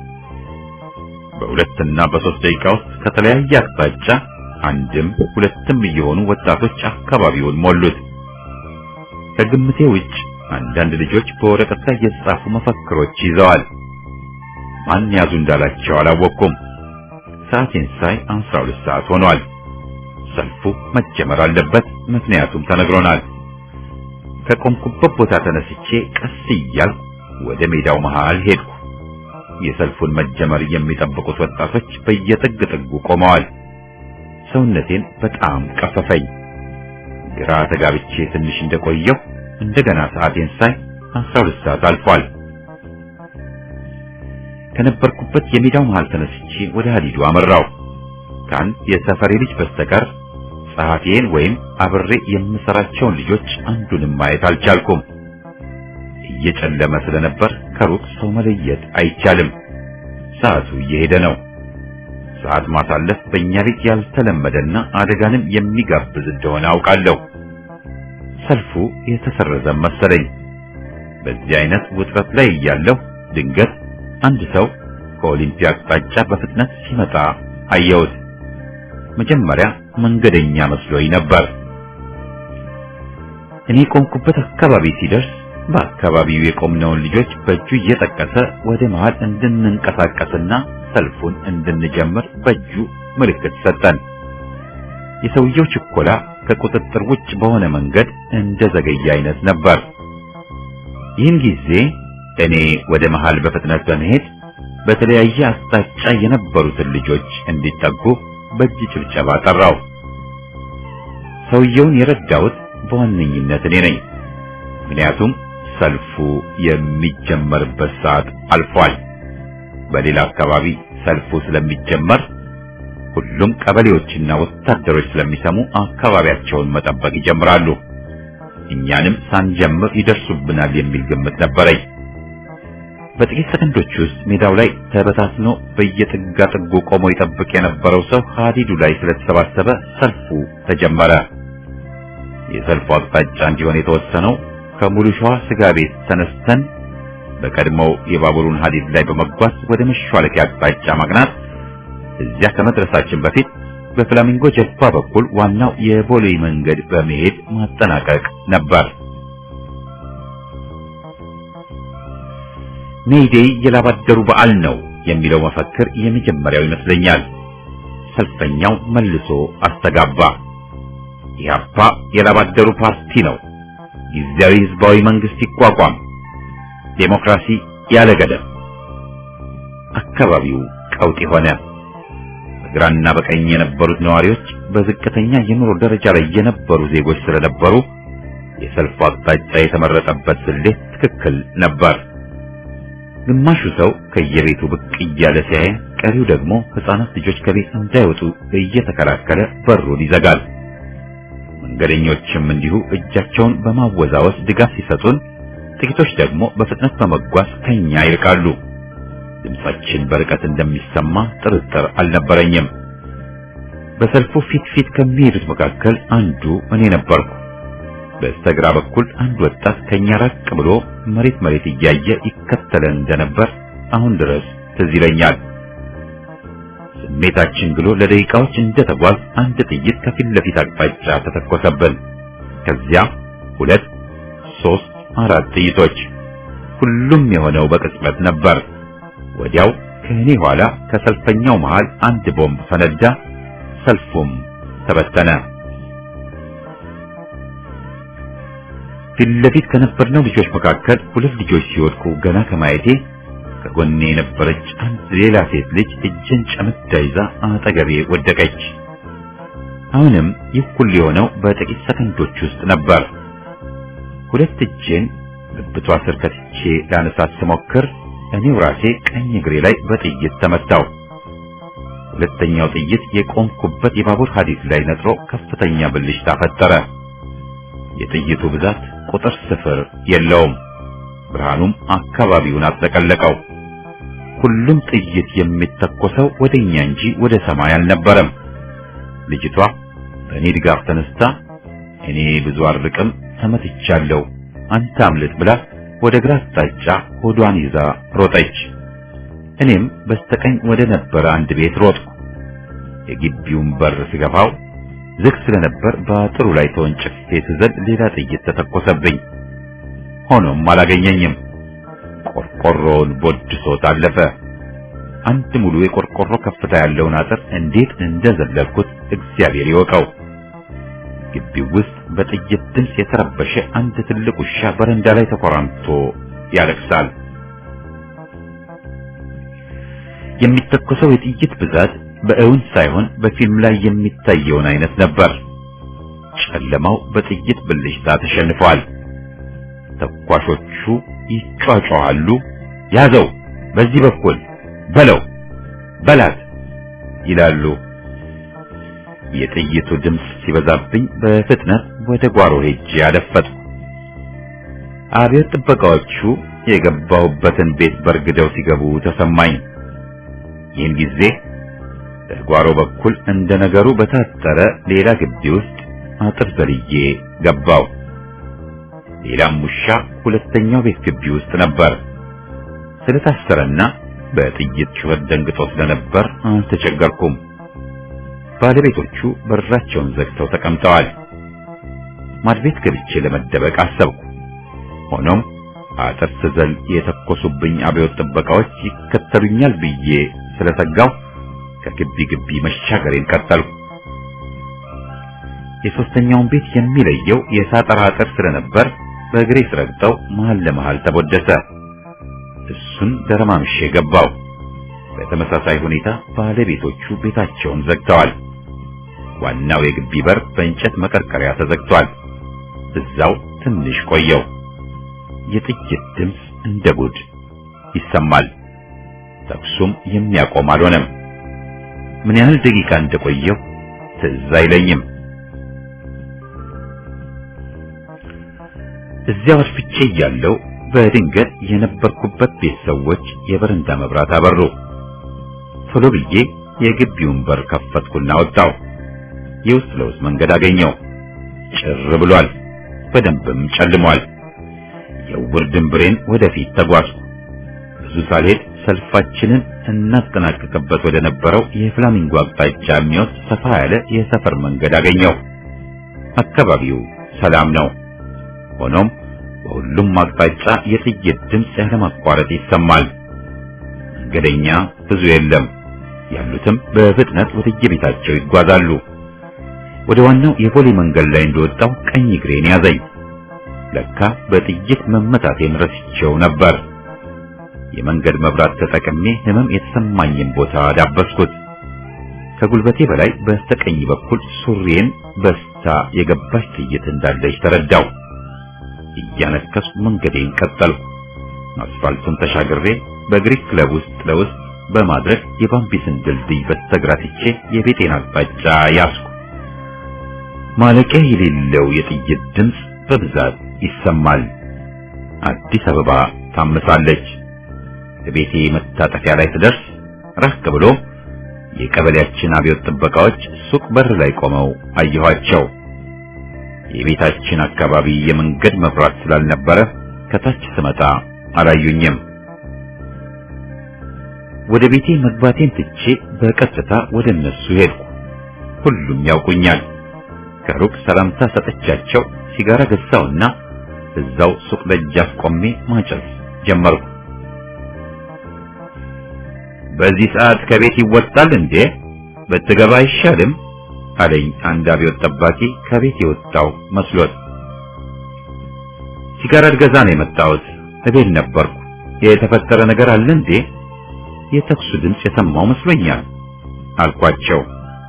በሁለትና በሶስት ደቂቃ ውስጥ ከተለያየ አቅጣጫ አንድም ሁለትም እየሆኑ ወጣቶች አካባቢውን ሞሉት። ከግምቴ ውጭ አንዳንድ ልጆች በወረቀት ላይ የተጻፉ መፈክሮች ይዘዋል። ማን ያዙ እንዳላቸው አላወቅኩም። ሰዓቴን ሳይ አስራ ሁለት ሰዓት ሆኗል። ሰልፉ መጀመር አለበት፣ ምክንያቱም ተነግሮናል። ከቆምኩበት ቦታ ተነስቼ ቀስ እያልኩ ወደ ሜዳው መሃል ሄድኩ። የሰልፉን መጀመር የሚጠብቁት ወጣቶች በየጥግ ጥጉ ቆመዋል። ሰውነቴን በጣም ቀፈፈኝ። ግራ ተጋብቼ ትንሽ እንደቆየሁ እንደገና ሰዓቴን ሳይ አስራ ሁለት ሰዓት አልፏል። ከነበርኩበት የሜዳው መሃል ተነስቼ ወደ ሐዲዱ አመራው። ከአንድ የሰፈሬ ልጅ በስተቀር ጸሐፊዬን ወይም አብሬ የምሰራቸውን ልጆች አንዱንም ማየት አልቻልኩም። እየጨለመ ስለነበር ከሩቅ ሰው መለየት አይቻልም። ሰዓቱ እየሄደ ነው። ሰዓት ማሳለፍ በእኛ ቤት ያልተለመደና አደጋንም የሚጋብዝ እንደሆነ አውቃለሁ። ሰልፉ የተሰረዘ መሰለኝ። በዚህ አይነት ውጥረት ላይ እያለሁ ድንገት አንድ ሰው ከኦሊምፒያ አቅጣጫ በፍጥነት ሲመጣ አየሁት። መጀመሪያ መንገደኛ መስሎኝ ነበር። እኔ ቆምኩበት አካባቢ ሲደርስ በአካባቢው የቆምነውን ልጆች በእጁ እየጠቀሰ ወደ መሃል እንድንንቀሳቀስና ሰልፉን እንድንጀምር በእጁ ምልክት ሰጠን። የሰውየው ችኮላ ከቁጥጥር ውጭ በሆነ መንገድ እንደዘገየ አይነት ነበር። ይህን ጊዜ እኔ ወደ መሃል በፍጥነት በመሄድ በተለያየ አቅጣጫ የነበሩትን ልጆች እንዲጠጉ በእጅ ጭብጨባ ጠራው። ሰውየውን የረዳሁት በዋነኝነት እኔ ነኝ። ምክንያቱም ሰልፉ የሚጀመርበት ሰዓት አልፏል። በሌላ አካባቢ ሰልፉ ስለሚጀመር ሁሉም ቀበሌዎችና ወታደሮች ስለሚሰሙ አካባቢያቸውን መጠበቅ ይጀምራሉ። እኛንም ሳንጀምር ይደርሱብናል የሚል ግምት ነበረኝ። በጥቂት ሰከንዶች ውስጥ ሜዳው ላይ ተበታትኖ በየጥጋ ጥጉ ቆሞ ይጠብቅ የነበረው ሰው ሐዲዱ ላይ ስለተሰባሰበ ሰልፉ ተጀመረ። የሰልፉ አቅጣጫ እንዲሆን የተወሰነው ከሙሉ ሸዋ ስጋ ቤት ተነስተን በቀድሞው የባቡሩን ሐዲድ ላይ በመጓዝ ወደ መሿለኪያ አቅጣጫ ማቅናት፣ እዚያ ከመድረሳችን በፊት በፍላሚንጎ ጀልባ በኩል ዋናው የቦሌ መንገድ በመሄድ ማጠናቀቅ ነበር። ሜይዴይ የላባደሩ በዓል ነው የሚለው መፈክር የመጀመሪያው ይመስለኛል። ሰልፈኛው መልሶ አስተጋባ። ኢህአፓ የላባደሩ ፓርቲ ነው ጊዜያዊ ህዝባዊ መንግስት ይቋቋም፣ ዴሞክራሲ ያለ ገደብ። አካባቢው ቀውጢ ሆነ። በግራና በቀኝ የነበሩት ነዋሪዎች በዝቅተኛ የኑሮ ደረጃ ላይ የነበሩ ዜጎች ስለነበሩ የሰልፉ አቅጣጫ የተመረጠበት ስሌት ትክክል ነበር። ግማሹ ሰው ከየቤቱ ብቅ እያለ ሲያይ፣ ቀሪው ደግሞ ህፃናት ልጆች ከቤት እንዳይወጡ እየተከላከለ በሩን ይዘጋል። መንገደኞችም እንዲሁ እጃቸውን በማወዛወዝ ድጋፍ ሲሰጡን፣ ጥቂቶች ደግሞ በፍጥነት በመጓዝ ከኛ ይርቃሉ። ድምጻችን በርቀት እንደሚሰማ ጥርጥር አልነበረኝም። በሰልፉ ፊት ፊት ከሚሄዱት መካከል አንዱ እኔ ነበርኩ። በስተግራ በኩል አንድ ወጣት ከኛ ራቅ ብሎ መሬት መሬት እያየ ይከተለን እንደነበር አሁን ድረስ ትዝ ይለኛል። ስሜታችን ግሎ ለደቂቃዎች እንደተጓዝ አንድ ጥይት ከፊት ለፊት አቅጣጫ ተተኮሰብን። ከዚያ ሁለት፣ ሶስት፣ አራት ጥይቶች። ሁሉም የሆነው በቅጽበት ነበር። ወዲያው ከእኔ ኋላ ከሰልፈኛው መሃል አንድ ቦምብ ፈነዳ። ሰልፉም ተበተነ። ፊት ለፊት ከነበርነው ልጆች መካከል ሁለት ልጆች ሲወድቁ ገና ከማየቴ ከጎኔ የነበረች አንድ ሌላ ሴት ልጅ እጄን ጨምዳ ይዛ አጠገቤ ወደቀች። አሁንም ይህ ሁሉ የሆነው በጥቂት ሰከንዶች ውስጥ ነበር። ሁለት እጄን ብብቷ ስር ከትቼ ላነሳት ስሞክር እኔው ራሴ ቀኝ እግሬ ላይ በጥይት ተመታው። ሁለተኛው ጥይት የቆምኩበት የባቡር ሐዲድ ላይ ነጥሮ ከፍተኛ ብልሽታ ፈጠረ። የጥይቱ ብዛት ቁጥር ስፍር የለውም። ብርሃኑም አካባቢውን አጥለቀለቀው። ሁሉም ጥይት የሚተኮሰው ወደኛ እንጂ ወደ ሰማይ አልነበረም። ልጅቷ በእኔ ድጋፍ ተነስታ እኔ ብዙ አርቅም ተመትቻለሁ፣ አንተ አምልጥ ብላ ወደ ግራ አቅጣጫ ሆዷን ይዛ ሮጠች። እኔም በስተቀኝ ወደ ነበረ አንድ ቤት ሮጥኩ። የግቢውን በር ስገፋው ዝግ ስለነበር በአጥሩ ላይ ተወንጭፌ ስዘል ሌላ ጥይት ተተኮሰብኝ። ሆኖም አላገኘኝም። ቆርቆሮውን ቦድሶት አለፈ። አንድ ሙሉ የቆርቆሮ ከፍታ ያለውን አጥር እንዴት እንደዘለልኩት እግዚአብሔር ይወቀው። ግቢው ውስጥ በጥይት ድምፅ የተረበሸ አንድ ትልቅ ውሻ በረንዳ ላይ ተኮራምቶ ያለቅሳል። የሚተኮሰው የጥይት ብዛት በእውን ሳይሆን በፊልም ላይ የሚታየውን አይነት ነበር። ጨለማው በጥይት ብልሽታ ተሸንፏል። ተኳሾቹ ይጫጫዋሉ። ያዘው፣ በዚህ በኩል በለው፣ በላት ይላሉ። የጥይቱ ድምፅ ሲበዛብኝ በፍጥነት ወደ ጓሮ ሄጄ አደፈጥኩ። አብዮት ጥበቃዎቹ የገባሁበትን ቤት በርግደው ሲገቡ ተሰማኝ። ይህን ጊዜ በጓሮ በኩል እንደ ነገሩ በታጠረ ሌላ ግቢ ውስጥ አጥር ዘልዬ ገባው። ሌላም ውሻ ሁለተኛው ቤት ግቢ ውስጥ ነበር። ስለታሰረና በጥይት ጩኸት ደንግጦ ስለነበር አልተቸገርኩም። ባለቤቶቹ በራቸውን ዘግተው ተቀምጠዋል። ማድቤት ገብቼ ለመደበቅ አሰብኩ። ሆኖም አጥር ስዘል የተኮሱብኝ አብዮት ጥበቃዎች ይከተሉኛል ብዬ ስለሰጋው ከግቢ ግቢ መሻገሬን ቀጠልኩ። የሶስተኛውን ቤት የሚለየው የሳጠራ አጥር ስለነበር በእግሬ ስረግጠው መሃል ለመሃል ተቦደሰ። እሱን ደረማምሼ ገባው። በተመሳሳይ ሁኔታ ባለቤቶቹ ቤታቸውን ዘግተዋል። ዋናው የግቢ በር በእንጨት መቀርቀሪያ ተዘግቷል። እዛው ትንሽ ቆየው። የጥይት ድምፅ እንደ ጉድ ይሰማል። ተኩሱም የሚያቆም አልሆነም። ምን ያህል ደቂቃ እንደቆየው ትዝ አይለኝም። እዚያው አርፍቼ እያለሁ በድንገት የነበርኩበት ቤት ሰዎች የበረንዳ መብራት አበሩ። ቶሎ ብዬ የግቢውን በር ከፈትኩና ወጣሁ። የውስጥ ለውስጥ መንገድ አገኘው። ጭር ብሏል፣ በደንብም ጨልሟል። የውር ድንብሬን ወደፊት ተጓዝኩ። ብዙ ሳልሄድ ሰልፋችንን እናጠናቀቅበት ወደ ነበረው የፍላሚንጎ አቅጣጫ የሚወስድ ሰፋ ያለ የሰፈር መንገድ አገኘው። አካባቢው ሰላም ነው። ሆኖም በሁሉም አቅጣጫ የጥይት ድምፅ ያለማቋረጥ ይሰማል። መንገደኛ ብዙ የለም። ያሉትም በፍጥነት ወደ የቤታቸው ይጓዛሉ። ወደ ዋናው የፖሊ መንገድ ላይ እንደወጣው ቀኝ እግሬን ያዘኝ። ለካ በጥይት መመታቴን ረስቼው ነበር። የመንገድ መብራት ተጠቅሜ ህመም የተሰማኝን ቦታ ዳበስኩት። ከጉልበቴ በላይ በስተቀኝ በኩል ሱሪዬን በስታ የገባች ጥይት እንዳለች ተረዳው። እያነከስኩ መንገዴን ቀጠልኩ። አስፋልቱን ተሻግሬ በግሪክ ክለብ ውስጥ ለውስጥ በማድረግ የባምቢስን ድልድይ በስተግራ ትቼ የቤቴን አቅጣጫ ያዝኩ። ማለቂያ የሌለው የጥይት ድምፅ በብዛት ይሰማል። አዲስ አበባ ታምሳለች። በቤቴ መታጠፊያ ላይ ስደርስ ራቅ ብሎ የቀበሌያችን አብዮት ጥበቃዎች ሱቅ በር ላይ ቆመው አየኋቸው። የቤታችን አካባቢ የመንገድ መብራት ስላልነበረ ከታች ስመጣ አላዩኝም። ወደ ቤቴ መግባቴን ትቼ በቀጥታ ወደ እነሱ ሄድኩ። ሁሉም ያውቁኛል። ከሩቅ ሰላምታ ሰጠቻቸው። ሲጋራ ገዛውና እዛው ሱቅ ደጃፍ ቆሜ ማጨስ ጀመርኩ። በዚህ ሰዓት ከቤት ይወጣል እንዴ? በትገባ አይሻልም? አለኝ አንድ አብዮት ጠባቂ ከቤት የወጣው መስሎት። ሲጋራ ልገዛ ነው የመጣሁት። እቤት ነበርኩ። የተፈጠረ ነገር አለ እንዴ? የተኩስ ድምፅ የሰማው መስሎኛል አልኳቸው።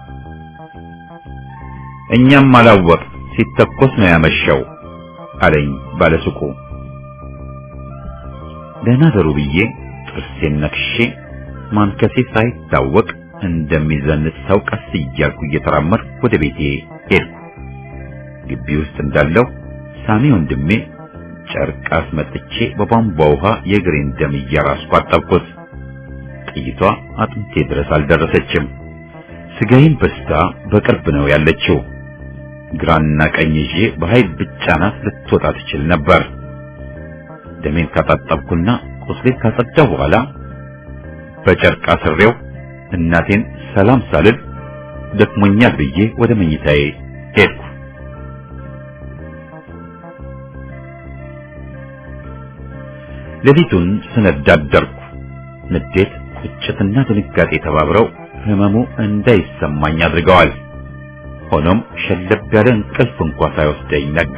እኛም አላወቅ ሲተኮስ ነው ያመሸው አለኝ ባለሱቁ። ደህና ደሩ ብዬ ጥርሴን ነክሼ ማንከሴ ሳይታወቅ እንደሚዘንጥ ሰው ቀስ እያልኩ እየተራመድኩ ወደ ቤቴ ሄድኩ። ግቢ ውስጥ እንዳለው ሳሚ ወንድሜ ጨርቅ አስመጥቼ በቧንቧ ውሃ የእግሬን ደም እያራስኩ አጠብኩት። ጥይቷ አጥንቴ ድረስ አልደረሰችም። ስጋዬን በስታ በቅርብ ነው ያለችው። ግራና ቀኝ ይዤ በኃይል ብቻናት ልትወጣ ትችል ነበር። ደሜን ካጣጠብኩና ቁስሌን ካጸዳሁ በኋላ በጨርቅ አስሬው እናቴን ሰላም ሳልል ደክሞኛል ብዬ ወደ መኝታዬ ሄድኩ። ሌሊቱን ስነዳደርኩ። ንዴት፣ ቁጭትና ድንጋጤ ተባብረው ህመሙ እንዳይሰማኝ አድርገዋል። ሆኖም ሸለብ ያለ እንቅልፍ እንኳን ሳይወስደኝ ነጋ።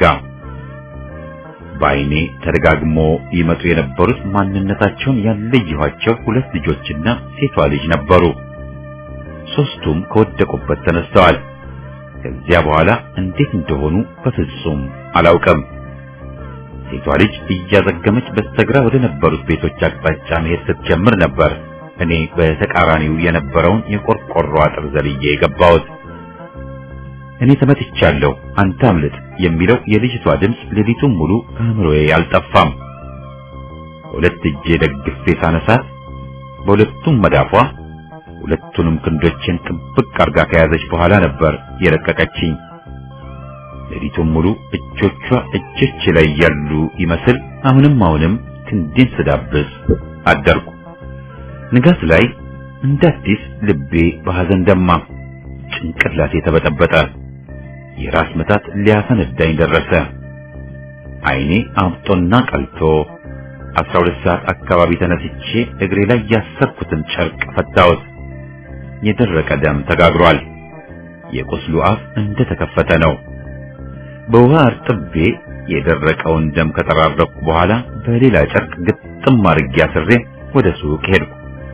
በዓይኔ ተደጋግሞ ይመጡ የነበሩት ማንነታቸውን ያለየኋቸው ሁለት ልጆችና ሴቷ ልጅ ነበሩ። ሶስቱም ከወደቁበት ተነስተዋል። ከዚያ በኋላ እንዴት እንደሆኑ በፍጹም አላውቅም። ሴቷ ልጅ እያዘገመች በስተግራ ወደ ነበሩት ቤቶች አቅጣጫ መሄድ ስትጀምር ነበር እኔ በተቃራኒው የነበረውን የቆርቆሮ አጥር ዘልዬ የገባሁት። እኔ ተመትቻለሁ አንተ አምልጥ የሚለው የልጅቷ ድምፅ ሌሊቱን ሙሉ ከአእምሮዬ አልጠፋም። ሁለት እጄ ደግፌ ሳነሳት በሁለቱም መዳፏ ሁለቱንም ክንዶችን ጥብቅ አርጋ ከያዘች በኋላ ነበር የለቀቀችኝ። ሌሊቱን ሙሉ እጆቿ እጆቼ ላይ ያሉ ይመስል አሁንም አሁንም ክንዴን ስዳብስ አደርኩ። ንጋት ላይ እንደ አዲስ ልቤ በሐዘን ደማ። ጭንቅላቴ ተበጠበጠ። የራስ ምታት ሊያፈነዳኝ ደረሰ። ዓይኔ አብጦና ቀልቶ አስራ ሁለት ሰዓት አካባቢ ተነስቼ እግሬ ላይ ያሰርኩትን ጨርቅ ፈታሁት። የደረቀ ደም ተጋግሯል። የቁስሉ አፍ እንደ ተከፈተ ነው። በውሃ አርጥቤ የደረቀውን ደም ከጠራረኩ በኋላ በሌላ ጨርቅ ግጥም አድርጌ አስሬ ወደ ሱቅ ሄድኩ።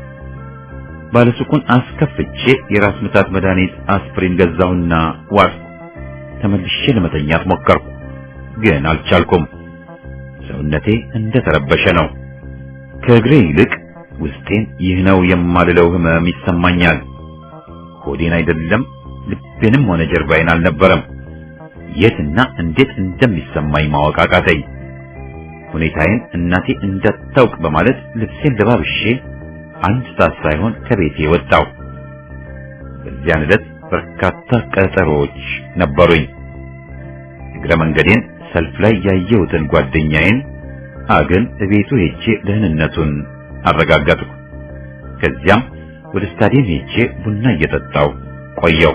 ባለሱቁን አስከፍቼ የራስ ምታት መድኃኒት አስፕሪን ገዛሁና ዋጥኩ። ተመልሼ ለመተኛት ሞከርኩ፣ ግን አልቻልኩም። ሰውነቴ እንደ ተረበሸ ነው። ከእግሬ ይልቅ ውስጤን ይህ ነው የማልለው ህመም ይሰማኛል። ሆዴን አይደለም ልቤንም ሆነ ጀርባዬን አልነበረም። የትና እንዴት እንደሚሰማኝ ማወቅ አቃተኝ። ሁኔታዬን እናቴ እንዳታውቅ በማለት ልብሴን ለባብሼ አንድ ሰዓት ሳይሆን ከቤቴ ወጣሁ። በዚያን ዕለት በርካታ ቀጠሮዎች ነበሩኝ። እግረ መንገዴን ሰልፍ ላይ ያየሁትን ጓደኛዬን አግን እቤቱ ሄጄ ደህንነቱን አረጋገጥኩ። ከዚያም ወደ ስታዲየም ሄጄ ቡና እየጠጣሁ ቆየሁ።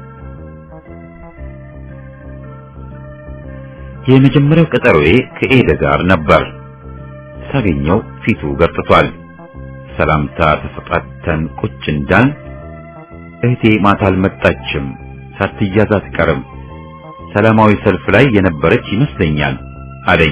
የመጀመሪያው ቀጠሮዬ ከኤደ ጋር ነበር። ሳገኘው ፊቱ ገርጥቷል። ሰላምታ ተሰጣተን ቁጭ እንዳል እህቴ ማታ አልመጣችም፣ ሳትያዝ አትቀርም፣ ሰላማዊ ሰልፍ ላይ የነበረች ይመስለኛል አለኝ።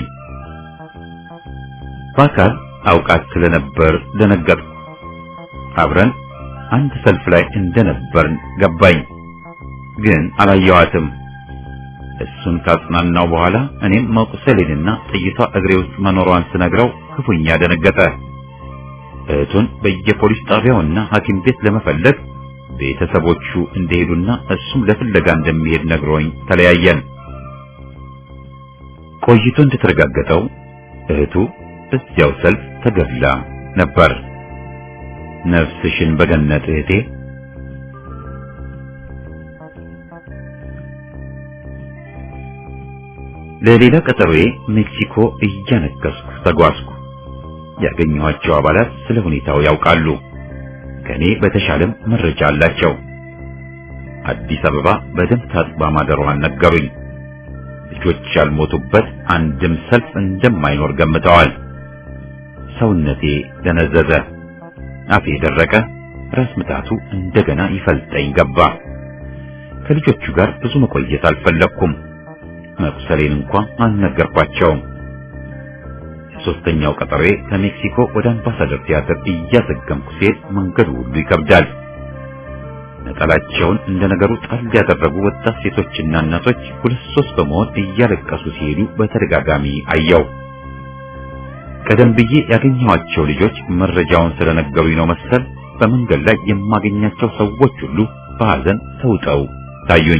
በአካል አውቃት ስለነበር ደነገጥኩ። አብረን አንድ ሰልፍ ላይ እንደነበርን ገባኝ፣ ግን አላየዋትም። እሱን ካጽናናው በኋላ እኔም መቁሰሌንና ጥይቷ እግሬ ውስጥ መኖሯን ስነግረው ክፉኛ ደነገጠ። እህቱን በየፖሊስ ጣቢያውና ሐኪም ቤት ለመፈለግ ቤተሰቦቹ እንደሄዱና እሱም ለፍለጋ እንደሚሄድ ነግሮኝ ተለያየን። ቆይቶ እንደተረጋገጠው እህቱ እዚያው ሰልፍ ተገድላ ነበር። ነፍስሽን በገነት እህቴ። ለሌላ ቀጠሮዬ ሜክሲኮ እያነከስኩ ተጓዝኩ። ያገኘኋቸው አባላት ስለ ሁኔታው ያውቃሉ፣ ከኔ በተሻለም መረጃ አላቸው። አዲስ አበባ በደም ታጥባ ማደሯን ነገሩኝ። ልጆች ያልሞቱበት አንድም ሰልፍ እንደማይኖር ገምተዋል። ሰውነቴ ደነዘዘ፣ አፌ ደረቀ፣ ራስ ምታቱ እንደገና ይፈልጠኝ ገባ። ከልጆቹ ጋር ብዙ መቆየት አልፈለኩም። መቁሰሌን እንኳን አልነገርኳቸውም። የሶስተኛው ቀጠሮዬ ከሜክሲኮ ወደ አምባሳደር ቲያትር እያዘገምኩ ሲሄድ መንገዱ ሁሉ ይከብዳል። ነጠላቸውን እንደ ነገሩ ጣል ያደረጉ ወጣት ሴቶችና እናቶች ሁለት ሶስት በመሆን እያለቀሱ ሲሄዱ በተደጋጋሚ አየው። ቀደም ብዬ ያገኘኋቸው ልጆች መረጃውን ስለነገሩኝ ነው መሰል በመንገድ ላይ የማገኛቸው ሰዎች ሁሉ በሐዘን ተውጠው ታዩኝ።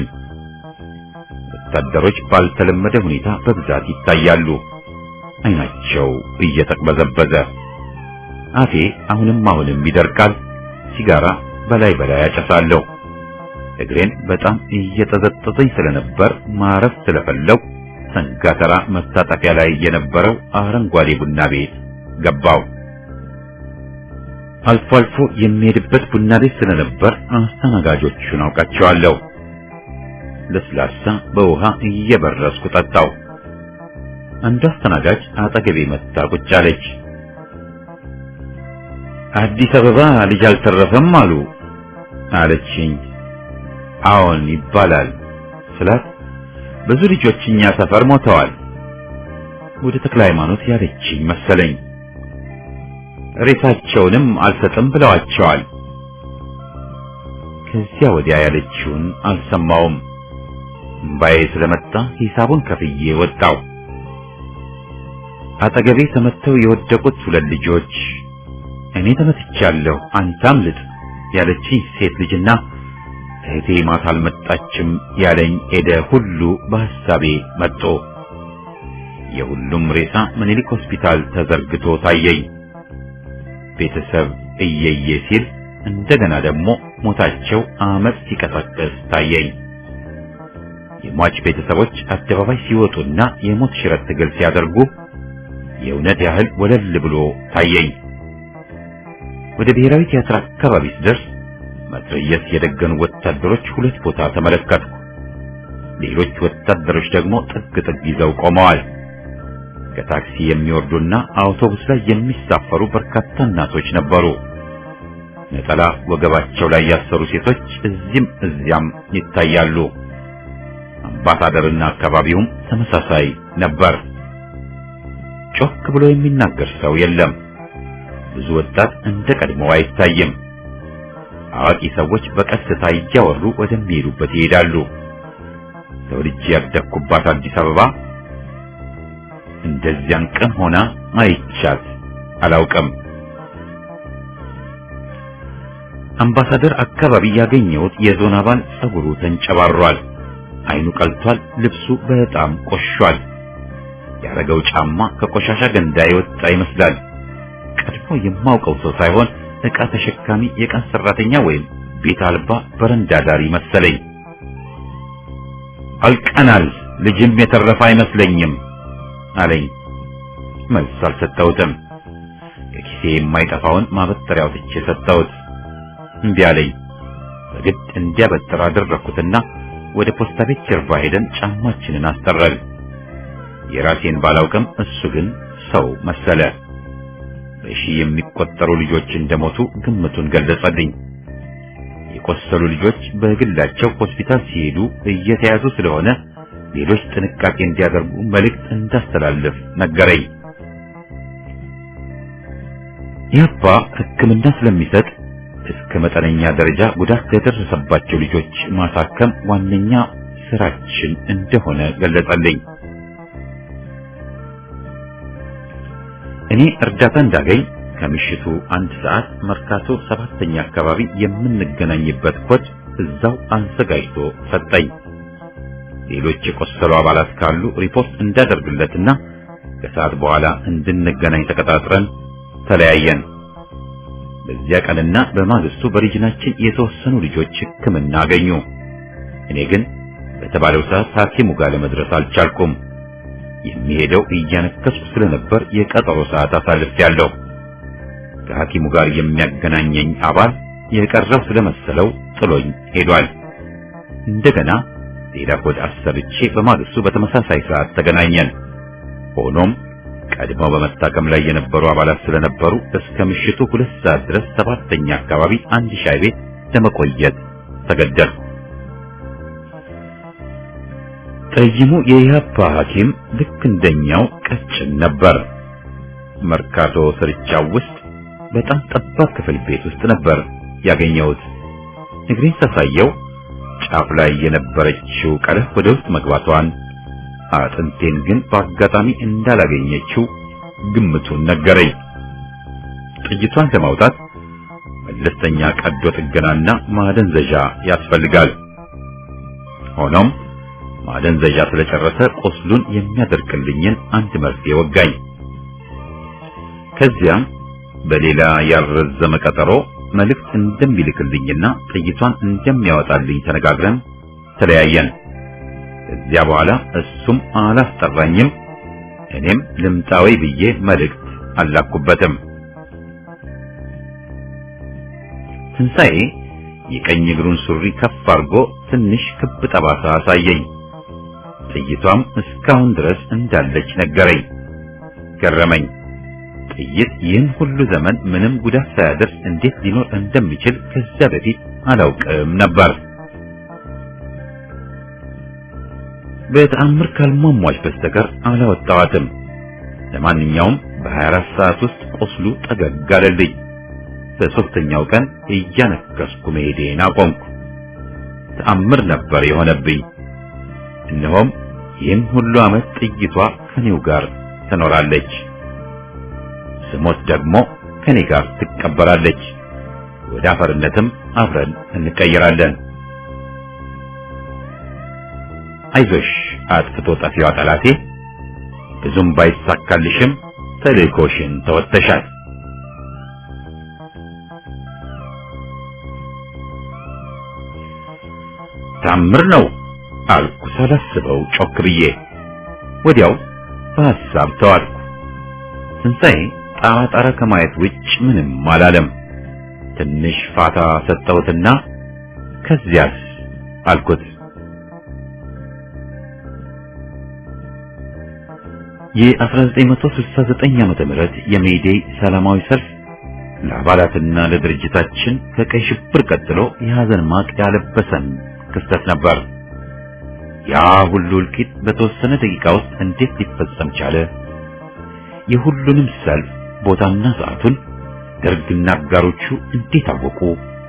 ወታደሮች ባልተለመደ ሁኔታ በብዛት ይታያሉ። አይናቸው እየተቅበዘበዘ፣ አፌ አሁንም አሁንም ይደርቃል። ሲጋራ በላይ በላይ ያጨሳለሁ። እግሬን በጣም እየተዘጠዘኝ ስለነበር ማረፍ ስለፈለኩ ሰንጋተራ መታጠፊያ ላይ የነበረው አረንጓዴ ቡና ቤት ገባው። አልፎ አልፎ የሚሄድበት ቡና ቤት ስለነበር አስተናጋጆቹን አውቃቸዋለሁ። ለስላሳ በውሃ እየበረስኩ ጠጣው። አንድ አስተናጋጅ አጠገቤ መጣ ቁጭ አለች። አዲስ አበባ ልጅ አልተረፈም አሉ አለችኝ። አዎን ይባላል ስላት ብዙ ልጆች እኛ ሰፈር ሞተዋል። ወደ ተክለ ሃይማኖት ያለችኝ መሰለኝ። ሬሳቸውንም አልሰጥም ብለዋቸዋል። ከዚያ ወዲያ ያለችውን አልሰማውም። እምባዬ ስለመጣ ሂሳቡን ከፍዬ ወጣው። አጠገቤ ተመተው የወደቁት ሁለት ልጆች እኔ ተመትቻለሁ አንተ አምልጥ ያለችኝ ሴት ልጅና እህቴ ማታ አልመጣችም ያለኝ ኤደ ሁሉ በሐሳቤ መጡ። የሁሉም ሬሳ ምኒልክ ሆስፒታል ተዘርግቶ ታየኝ። ቤተሰብ እየየ ሲል እንደገና ደግሞ ሞታቸው አመት ሲቀሰቅስ ታየኝ። የሟች ቤተሰቦች አደባባይ ሲወጡና የሞት ሽረት ትግል ሲያደርጉ የእውነት ያህል ወለል ብሎ ታየኝ። ወደ ብሔራዊ ቲያትር አካባቢ ስደርስ መትረየስ የደገኑ ወታደሮች ሁለት ቦታ ተመለከትኩ። ሌሎች ወታደሮች ደግሞ ጥግ ጥግ ይዘው ቆመዋል። ከታክሲ የሚወርዱና አውቶቡስ ላይ የሚሳፈሩ በርካታ እናቶች ነበሩ። ነጠላ ወገባቸው ላይ ያሰሩ ሴቶች እዚህም እዚያም ይታያሉ። አምባሳደርና አካባቢውም ተመሳሳይ ነበር። ጮክ ብሎ የሚናገር ሰው የለም። ብዙ ወጣት እንደ ቀድሞው አይታይም። አዋቂ ሰዎች በቀስታ እያወሩ ወደሚሄዱበት ይሄዳሉ። ተወልጄ ያደግኩባት አዲስ አበባ እንደዚያን ቀን ሆና አይቻት አላውቅም። አምባሳደር አካባቢ ያገኘሁት የዞን አባል ጸጉሩ ተንጨባሯል፣ አይኑ ቀልቷል፣ ልብሱ በጣም ቆሽሿል። ያረገው ጫማ ከቆሻሻ ገንዳ የወጣ ይመስላል። ቀድሞ የማውቀው ሰው ሳይሆን ዕቃ ተሸካሚ የቀን ሰራተኛ ወይም ቤት አልባ በረንዳ ዳሪ መሰለኝ። አልቀናል፣ ልጅም የተረፈ አይመስለኝም አለኝ። መልስ አልሰጠሁትም። ከኪሴ የማይጠፋውን ማበጠሪያ አውጥቼ ሰጠሁት። እምቢ አለኝ። በግድ እንዲያበጥር አደረኩትና ወደ ፖስታ ቤት ጀርባ ሄደን ጫማችንን አስጠረግን። የራሴን ባላውቅም እሱ ግን ሰው መሰለ። በሺ የሚቆጠሩ ልጆች እንደሞቱ ግምቱን ገለጸልኝ። የቆሰሉ ልጆች በግላቸው ሆስፒታል ሲሄዱ እየተያዙ ስለሆነ ሌሎች ጥንቃቄ እንዲያደርጉ መልእክት እንዳስተላልፍ ነገረኝ። ኢህአፓ ሕክምና ስለሚሰጥ እስከ መጠነኛ ደረጃ ጉዳት ለደረሰባቸው ልጆች ማሳከም ዋነኛ ስራችን እንደሆነ ገለጸልኝ። እኔ እርዳታ እንዳገኝ ከምሽቱ አንድ ሰዓት መርካቶ ሰባተኛ አካባቢ የምንገናኝበት ኮድ እዛው አዘጋጅቶ ሰጠኝ። ሌሎች የቆሰሉ አባላት ካሉ ሪፖርት እንዳደርግለትና ከሰዓት በኋላ እንድንገናኝ ተቀጣጥረን ተለያየን። በዚያ ቀንና በማግስቱ በሪጅናችን የተወሰኑ ልጆች ሕክምና አገኙ። እኔ ግን በተባለው ሰዓት ሐኪሙ ጋር ለመድረስ አልቻልኩም። የሚሄደው እያነከስኩ ስለነበር የቀጠሮ ሰዓት አሳልፌያለሁ። ከሐኪሙ ጋር የሚያገናኘኝ አባል የቀረው ስለመሰለው ጥሎኝ ሄዷል። እንደገና ሌላ ኮድ አሰርቼ በማግስቱ በተመሳሳይ ሰዓት ተገናኘን። ሆኖም ቀድመው በመታከም ላይ የነበሩ አባላት ስለነበሩ እስከ ምሽቱ ሁለት ሰዓት ድረስ ሰባተኛ አካባቢ አንድ ሻይ ቤት ለመቆየት ተገደድኩ። ጠይሙ የኢህአፓ ሐኪም ልክ እንደኛው ቀጭን ነበር። መርካቶ ስርቻው ውስጥ በጣም ጠባብ ክፍል ቤት ውስጥ ነበር ያገኘሁት። እግሬን ሳሳየው ጫፍ ላይ የነበረችው ቀለህ ወደ ውስጥ መግባቷን፣ አጥንቴን ግን በአጋጣሚ እንዳላገኘችው ግምቱን ነገረኝ። ጥይቷን ለማውጣት መለስተኛ ቀዶ ጥገናና ማደንዘዣ ያስፈልጋል። ሆኖም ማደንዘዣ ስለጨረሰ ቁስሉን የሚያደርቅልኝን አንድ መርፌ ወጋኝ። ከዚያም በሌላ ያልረዘመ ቀጠሮ መልእክት እንደሚልክልኝና ጥይቷን እንደሚያወጣልኝ ተነጋግረን ተለያየን። ከዚያ በኋላ እሱም አላስጠራኝም፣ እኔም ልምጣዊ ብዬ መልእክት አላኩበትም። ትንሣኤ የቀኝ እግሩን ሱሪ ከፍ አድርጎ ትንሽ ክብ ጠባሳ አሳየኝ። ጥይቷም እስካሁን ድረስ እንዳለች ነገረኝ። ገረመኝ። ጥይት ይህን ሁሉ ዘመን ምንም ጉዳት ሳያደርስ እንዴት ሊኖር እንደሚችል ከዚያ በፊት አላውቅም ነበር። በተአምር ካልሟሟች በስተቀር አላወጣዋትም። ለማንኛውም በሀያ አራት ሰዓት ውስጥ ቁስሉ ጠገግ አለልኝ። በሶስተኛው ቀን እያነከስኩ መሄዴን አቆምኩ። ተአምር ነበር የሆነብኝ። እነሆም ይህን ሁሉ ዓመት ጥይቷ ከኔው ጋር ትኖራለች። ስሞት ደግሞ ከኔ ጋር ትቀበራለች። ወደ አፈርነትም አብረን እንቀየራለን። አይዞሽ አጥፍቶ ጠፊዋ ጠላቴ፣ ብዙም ባይሳካልሽም ተልእኮሽን ተወጥተሻል። ታምር ነው አልኩ ሳላስበው ጮክ ብዬ። ወዲያው በሐሳብ ተዋጥኩ። ትንሣኤ ጣጣረ ከማየት ውጭ ምንም አላለም። ትንሽ ፋታ ሰጠሁትና ከዚያስ አልኩት። የ1969 ዓመተ ምህረት የሜይዴይ ሰላማዊ ሰልፍ ለአባላትና ለድርጅታችን ከቀይ ሽብር ቀጥሎ የሐዘን ማቅ ያለበሰን ክስተት ነበር። ያ ሁሉ እልቂት በተወሰነ ደቂቃ ውስጥ እንዴት ሊፈጸም ቻለ? የሁሉንም ሰልፍ ቦታና ሰዓቱን ደርግና አጋሮቹ እንዴት አወቁ?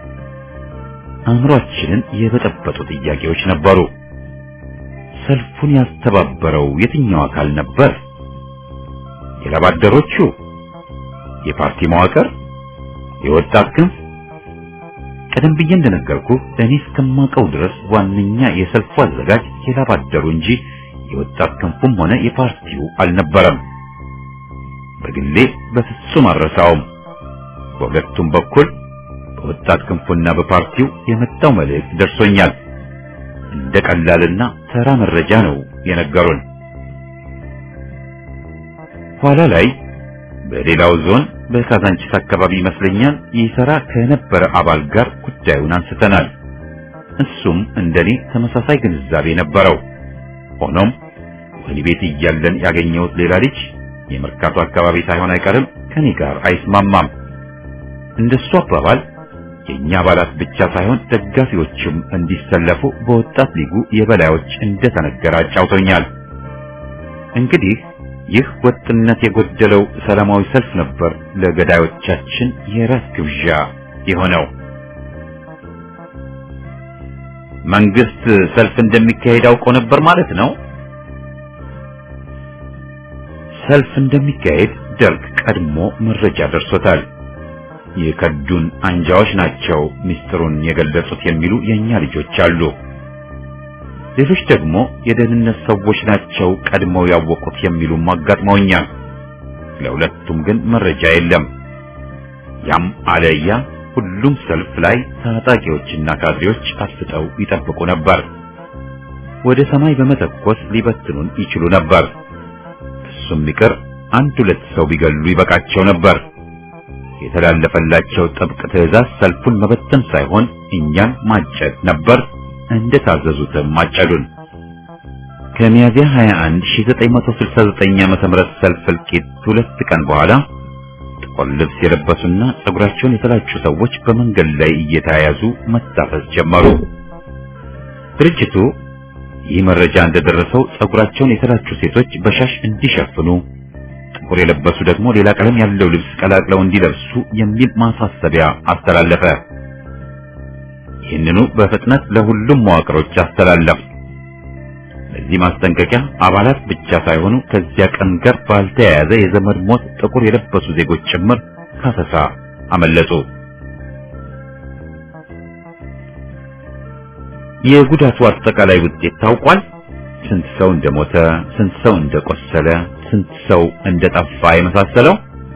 አእምሮአችንን የበጠበጡ ጥያቄዎች ነበሩ። ሰልፉን ያስተባበረው የትኛው አካል ነበር? የላባደሮቹ? የፓርቲ መዋቅር? የወጣት ክንፍ? ቀደም ብዬ እንደነገርኩ እኔ እስከማውቀው ድረስ ዋነኛ የሰልፉ አዘጋጅ የላባደሩ እንጂ የወጣት ክንፉም ሆነ የፓርቲው አልነበረም። በግሌ በፍጹም አልረሳውም። በሁለቱም በኩል በወጣት ክንፉና በፓርቲው የመጣው መልእክት ደርሶኛል። እንደ ቀላልና ተራ መረጃ ነው የነገሩን። ኋላ ላይ በሌላው ዞን በካዛንቺስ አካባቢ ይመስለኛል ይሰራ ከነበረ አባል ጋር ጉዳዩን አንስተናል። እሱም እንደኔ ተመሳሳይ ግንዛቤ ነበረው። ሆኖም ወህኒ ቤት እያለን ያገኘሁት ሌላ ልጅ የመርካቶ አካባቢ ሳይሆን አይቀርም ከኔ ጋር አይስማማም። እንደሱ አባባል የኛ አባላት ብቻ ሳይሆን ደጋፊዎችም እንዲሰለፉ በወጣት ሊጉ የበላዮች እንደተነገረ አጫውቶኛል። እንግዲህ ይህ ወጥነት የጎደለው ሰላማዊ ሰልፍ ነበር ለገዳዮቻችን የራስ ግብዣ የሆነው። መንግስት ሰልፍ እንደሚካሄድ አውቆ ነበር ማለት ነው። ሰልፍ እንደሚካሄድ ደርግ ቀድሞ መረጃ ደርሶታል። የከዱን አንጃዎች ናቸው ሚስጥሩን የገለጹት የሚሉ የኛ ልጆች አሉ። ሌሎች ደግሞ የደህንነት ሰዎች ናቸው ቀድመው ያወቁት የሚሉ አጋጥመውኛል። ለሁለቱም ግን መረጃ የለም። ያም አለያ ሁሉም ሰልፍ ላይ ታጣቂዎችና ካድሬዎች አፍጠው ይጠብቁ ነበር። ወደ ሰማይ በመተኮስ ሊበትኑን ይችሉ ነበር። እሱም ይቅር አንድ ሁለት ሰው ቢገሉ ይበቃቸው ነበር። የተላለፈላቸው ጥብቅ ትዕዛዝ ሰልፉን መበተን ሳይሆን እኛን ማጨድ ነበር። እንደታዘዙትም ማጨዱን። ከሚያዝያ ሃያ አንድ ሺህ ዘጠኝ መቶ ስልሳ ዘጠኝ ዓመተ ምህረት ሰልፍ እልቂት ሁለት ቀን በኋላ ጥቁር ልብስ የለበሱና ጸጉራቸውን የተላጩ ሰዎች በመንገድ ላይ እየተያያዙ መታፈስ ጀመሩ። ድርጅቱ ይህ መረጃ እንደደረሰው ጸጉራቸውን የተላጩ ሴቶች በሻሽ እንዲሸፍኑ፣ ጥቁር የለበሱ ደግሞ ሌላ ቀለም ያለው ልብስ ቀላቅለው እንዲለብሱ የሚል ማሳሰቢያ አስተላለፈ። ይህንኑ በፍጥነት ለሁሉም መዋቅሮች አስተላለፈ። በዚህ ማስጠንቀቂያ አባላት ብቻ ሳይሆኑ ከዚያ ቀን ጋር ባልተያያዘ የዘመድ ሞት ጥቁር የለበሱ ዜጎች ጭምር ካሰሳ አመለጡ። የጉዳቱ አጠቃላይ ውጤት ታውቋል። ስንት ሰው እንደሞተ፣ ስንት ሰው እንደቆሰለ፣ ስንት ሰው እንደጠፋ የመሳሰለው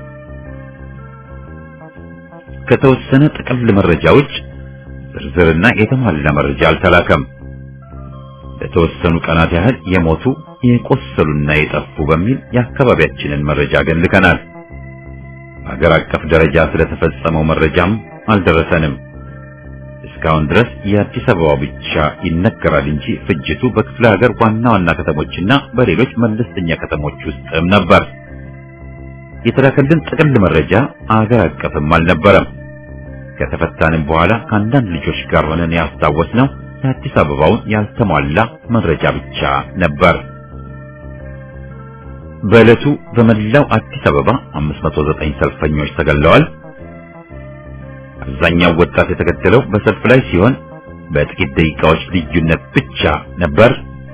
ከተወሰነ ጥቅል መረጃዎች ዝርዝርና የተሟላ መረጃ አልተላከም። ለተወሰኑ ቀናት ያህል የሞቱ የቆሰሉና የጠፉ በሚል የአካባቢያችንን መረጃ ግን ልከናል። በአገር አቀፍ ደረጃ ስለተፈጸመው መረጃም አልደረሰንም። እስካሁን ድረስ የአዲስ አበባ ብቻ ይነገራል እንጂ ፍጅቱ በክፍለ ሀገር ዋና ዋና ከተሞችና በሌሎች መለስተኛ ከተሞች ውስጥም ነበር። የተላከልን ጥቅል መረጃ አገር አቀፍም አልነበረም። ከተፈታንም በኋላ ከአንዳንድ ልጆች ጋር ሆነን ያስታወስነው የአዲስ አበባውን ያልተሟላ መረጃ ብቻ ነበር። በዕለቱ በመላው አዲስ አበባ አምስት መቶ ዘጠኝ ሰልፈኞች ተገለዋል። አብዛኛው ወጣት የተገደለው በሰልፍ ላይ ሲሆን በጥቂት ደቂቃዎች ልዩነት ብቻ ነበር።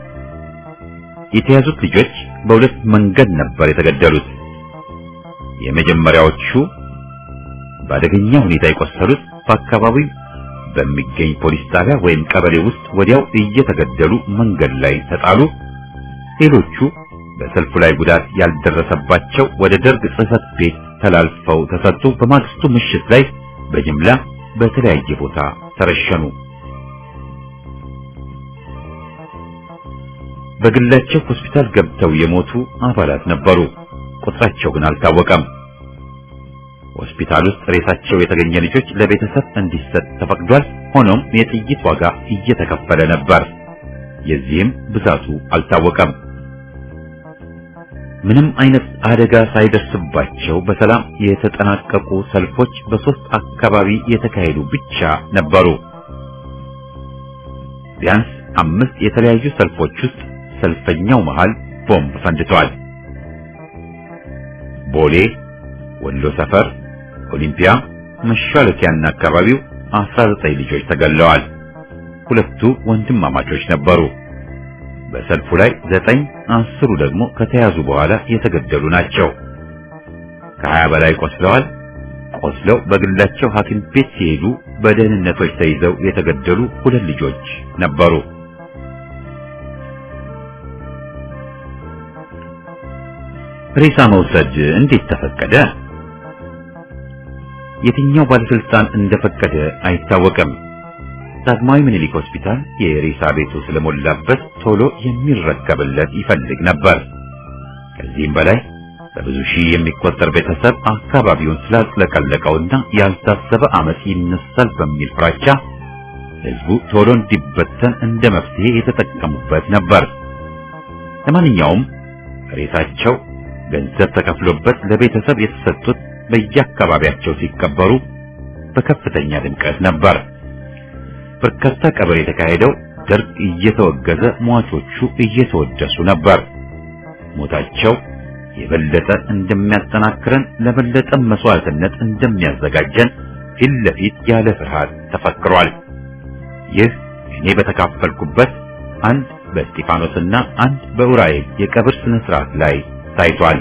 የተያዙት ልጆች በሁለት መንገድ ነበር የተገደሉት። የመጀመሪያዎቹ በአደገኛ ሁኔታ የቆሰሉት በአካባቢው በሚገኝ ፖሊስ ጣቢያ ወይም ቀበሌ ውስጥ ወዲያው እየተገደሉ መንገድ ላይ ተጣሉ። ሌሎቹ በሰልፉ ላይ ጉዳት ያልደረሰባቸው ወደ ደርግ ጽሕፈት ቤት ተላልፈው ተሰጡ። በማግስቱ ምሽት ላይ በጅምላ በተለያየ ቦታ ተረሸኑ። በግላቸው ሆስፒታል ገብተው የሞቱ አባላት ነበሩ። ቁጥራቸው ግን አልታወቀም። ሆስፒታል ውስጥ ሬሳቸው የተገኘ ልጆች ለቤተሰብ እንዲሰጥ ተፈቅዷል። ሆኖም የጥይት ዋጋ እየተከፈለ ነበር። የዚህም ብዛቱ አልታወቀም። ምንም አይነት አደጋ ሳይደርስባቸው በሰላም የተጠናቀቁ ሰልፎች በሶስት አካባቢ የተካሄዱ ብቻ ነበሩ። ቢያንስ አምስት የተለያዩ ሰልፎች ውስጥ ሰልፈኛው መሃል ቦምብ ፈንድቷል። ቦሌ፣ ወሎ ሰፈር፣ ኦሊምፒያ፣ መሻለኪያና አካባቢው አስራ ዘጠኝ ልጆች ተገለዋል። ሁለቱ ወንድማማቾች ነበሩ። በሰልፉ ላይ ዘጠኝ፣ አስሩ ደግሞ ከተያዙ በኋላ የተገደሉ ናቸው። ከሀያ በላይ ቆስለዋል። ቆስለው በግላቸው ሐኪም ቤት ሲሄዱ በደህንነቶች ተይዘው የተገደሉ ሁለት ልጆች ነበሩ። ሬሳ መውሰድ እንዴት ተፈቀደ? የትኛው ባለስልጣን እንደፈቀደ አይታወቅም። ዳግማዊ ምኒልክ ሆስፒታል የሬሳ ቤቱ ስለሞላበት ቶሎ የሚረከብለት ይፈልግ ነበር። ከዚህም በላይ በብዙ ሺህ የሚቆጠር ቤተሰብ አካባቢውን ስላጥለቀለቀውና ያልታሰበ አመጽ ይነሳል በሚል ፍራቻ ህዝቡ ቶሎ እንዲበተን እንደ መፍትሄ የተጠቀሙበት ነበር። ለማንኛውም ሬሳቸው ገንዘብ ተከፍሎበት ለቤተሰብ የተሰጡት በየአካባቢያቸው ሲቀበሩ በከፍተኛ ድምቀት ነበር። በርካታ ቀብር የተካሄደው ደርግ እየተወገዘ ሟቾቹ እየተወደሱ ነበር። ሞታቸው የበለጠ እንደሚያጠናክረን ለበለጠ መስዋዕትነት እንደሚያዘጋጀን ፊት ለፊት ያለ ፍርሃት ተፈክሯል። ይህ እኔ በተካፈልኩበት አንድ በስጢፋኖስና አንድ በኡራኤል የቀብር ስነ ስርዓት ላይ ታይቷል።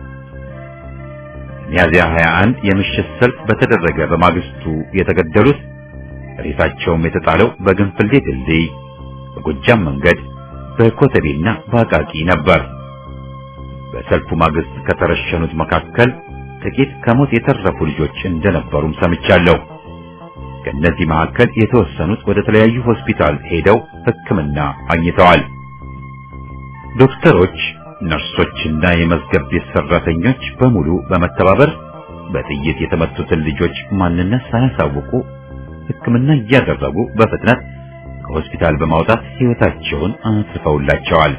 ሚያዝያ ሃያ አንድ የምሽት ሰልፍ በተደረገ በማግስቱ የተገደሉት ሬሳቸውም የተጣለው በግንፍሌ ድልድይ፣ በጎጃም መንገድ፣ በኮተቤና በአቃቂ ነበር። በሰልፉ ማግስት ከተረሸኑት መካከል ጥቂት ከሞት የተረፉ ልጆች እንደነበሩም ሰምቻለሁ። ከነዚህ መካከል የተወሰኑት ወደ ተለያዩ ሆስፒታል ሄደው ሕክምና አግኝተዋል። ዶክተሮች፣ ነርሶችና የመዝገብ ቤት ሰራተኞች በሙሉ በመተባበር በጥይት የተመቱትን ልጆች ማንነት ሳያሳውቁ ሕክምና እያደረጉ በፍጥነት ከሆስፒታል በማውጣት ሕይወታቸውን አትርፈውላቸዋል።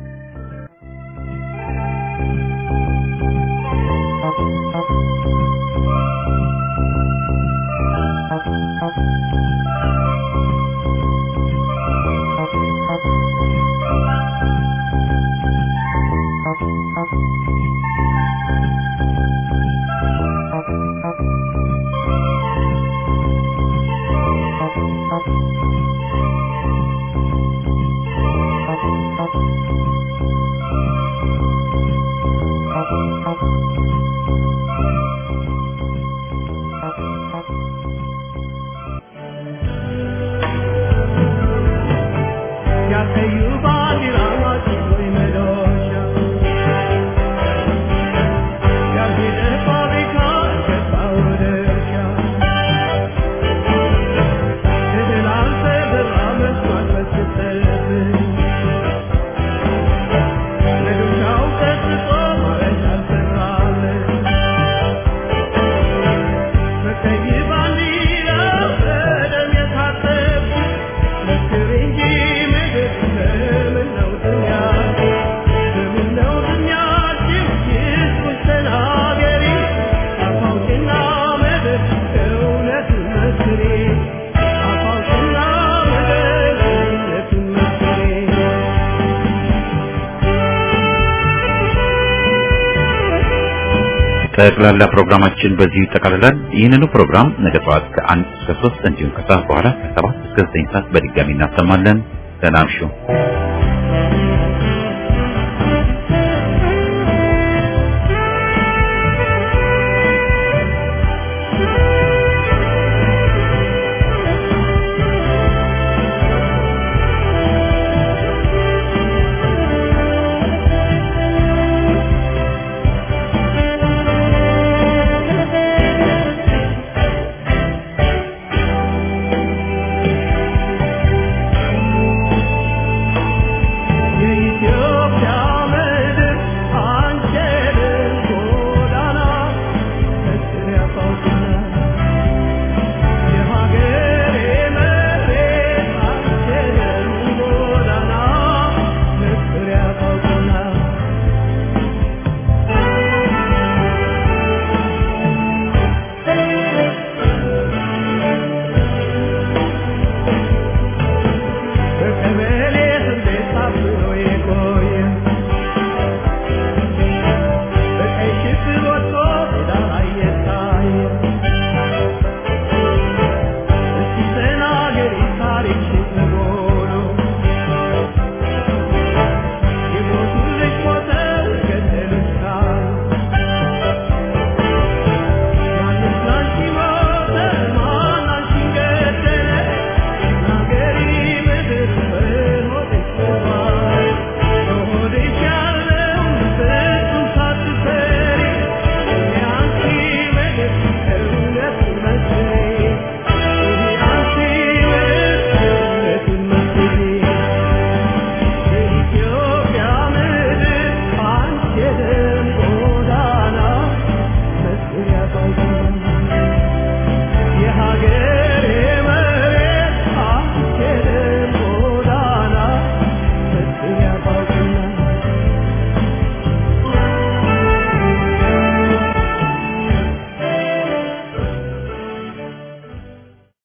ጠቅላላ ፕሮግራማችን በዚህ ይጠቃልላል። ይህንኑ ፕሮግራም ነገ ጠዋት ከአንድ እስከ ሶስት እንዲሁም ከሰዓት በኋላ ከሰባት እስከ ዘጠኝ ሰዓት በድጋሚ እናሰማለን። ደህና እምሹ።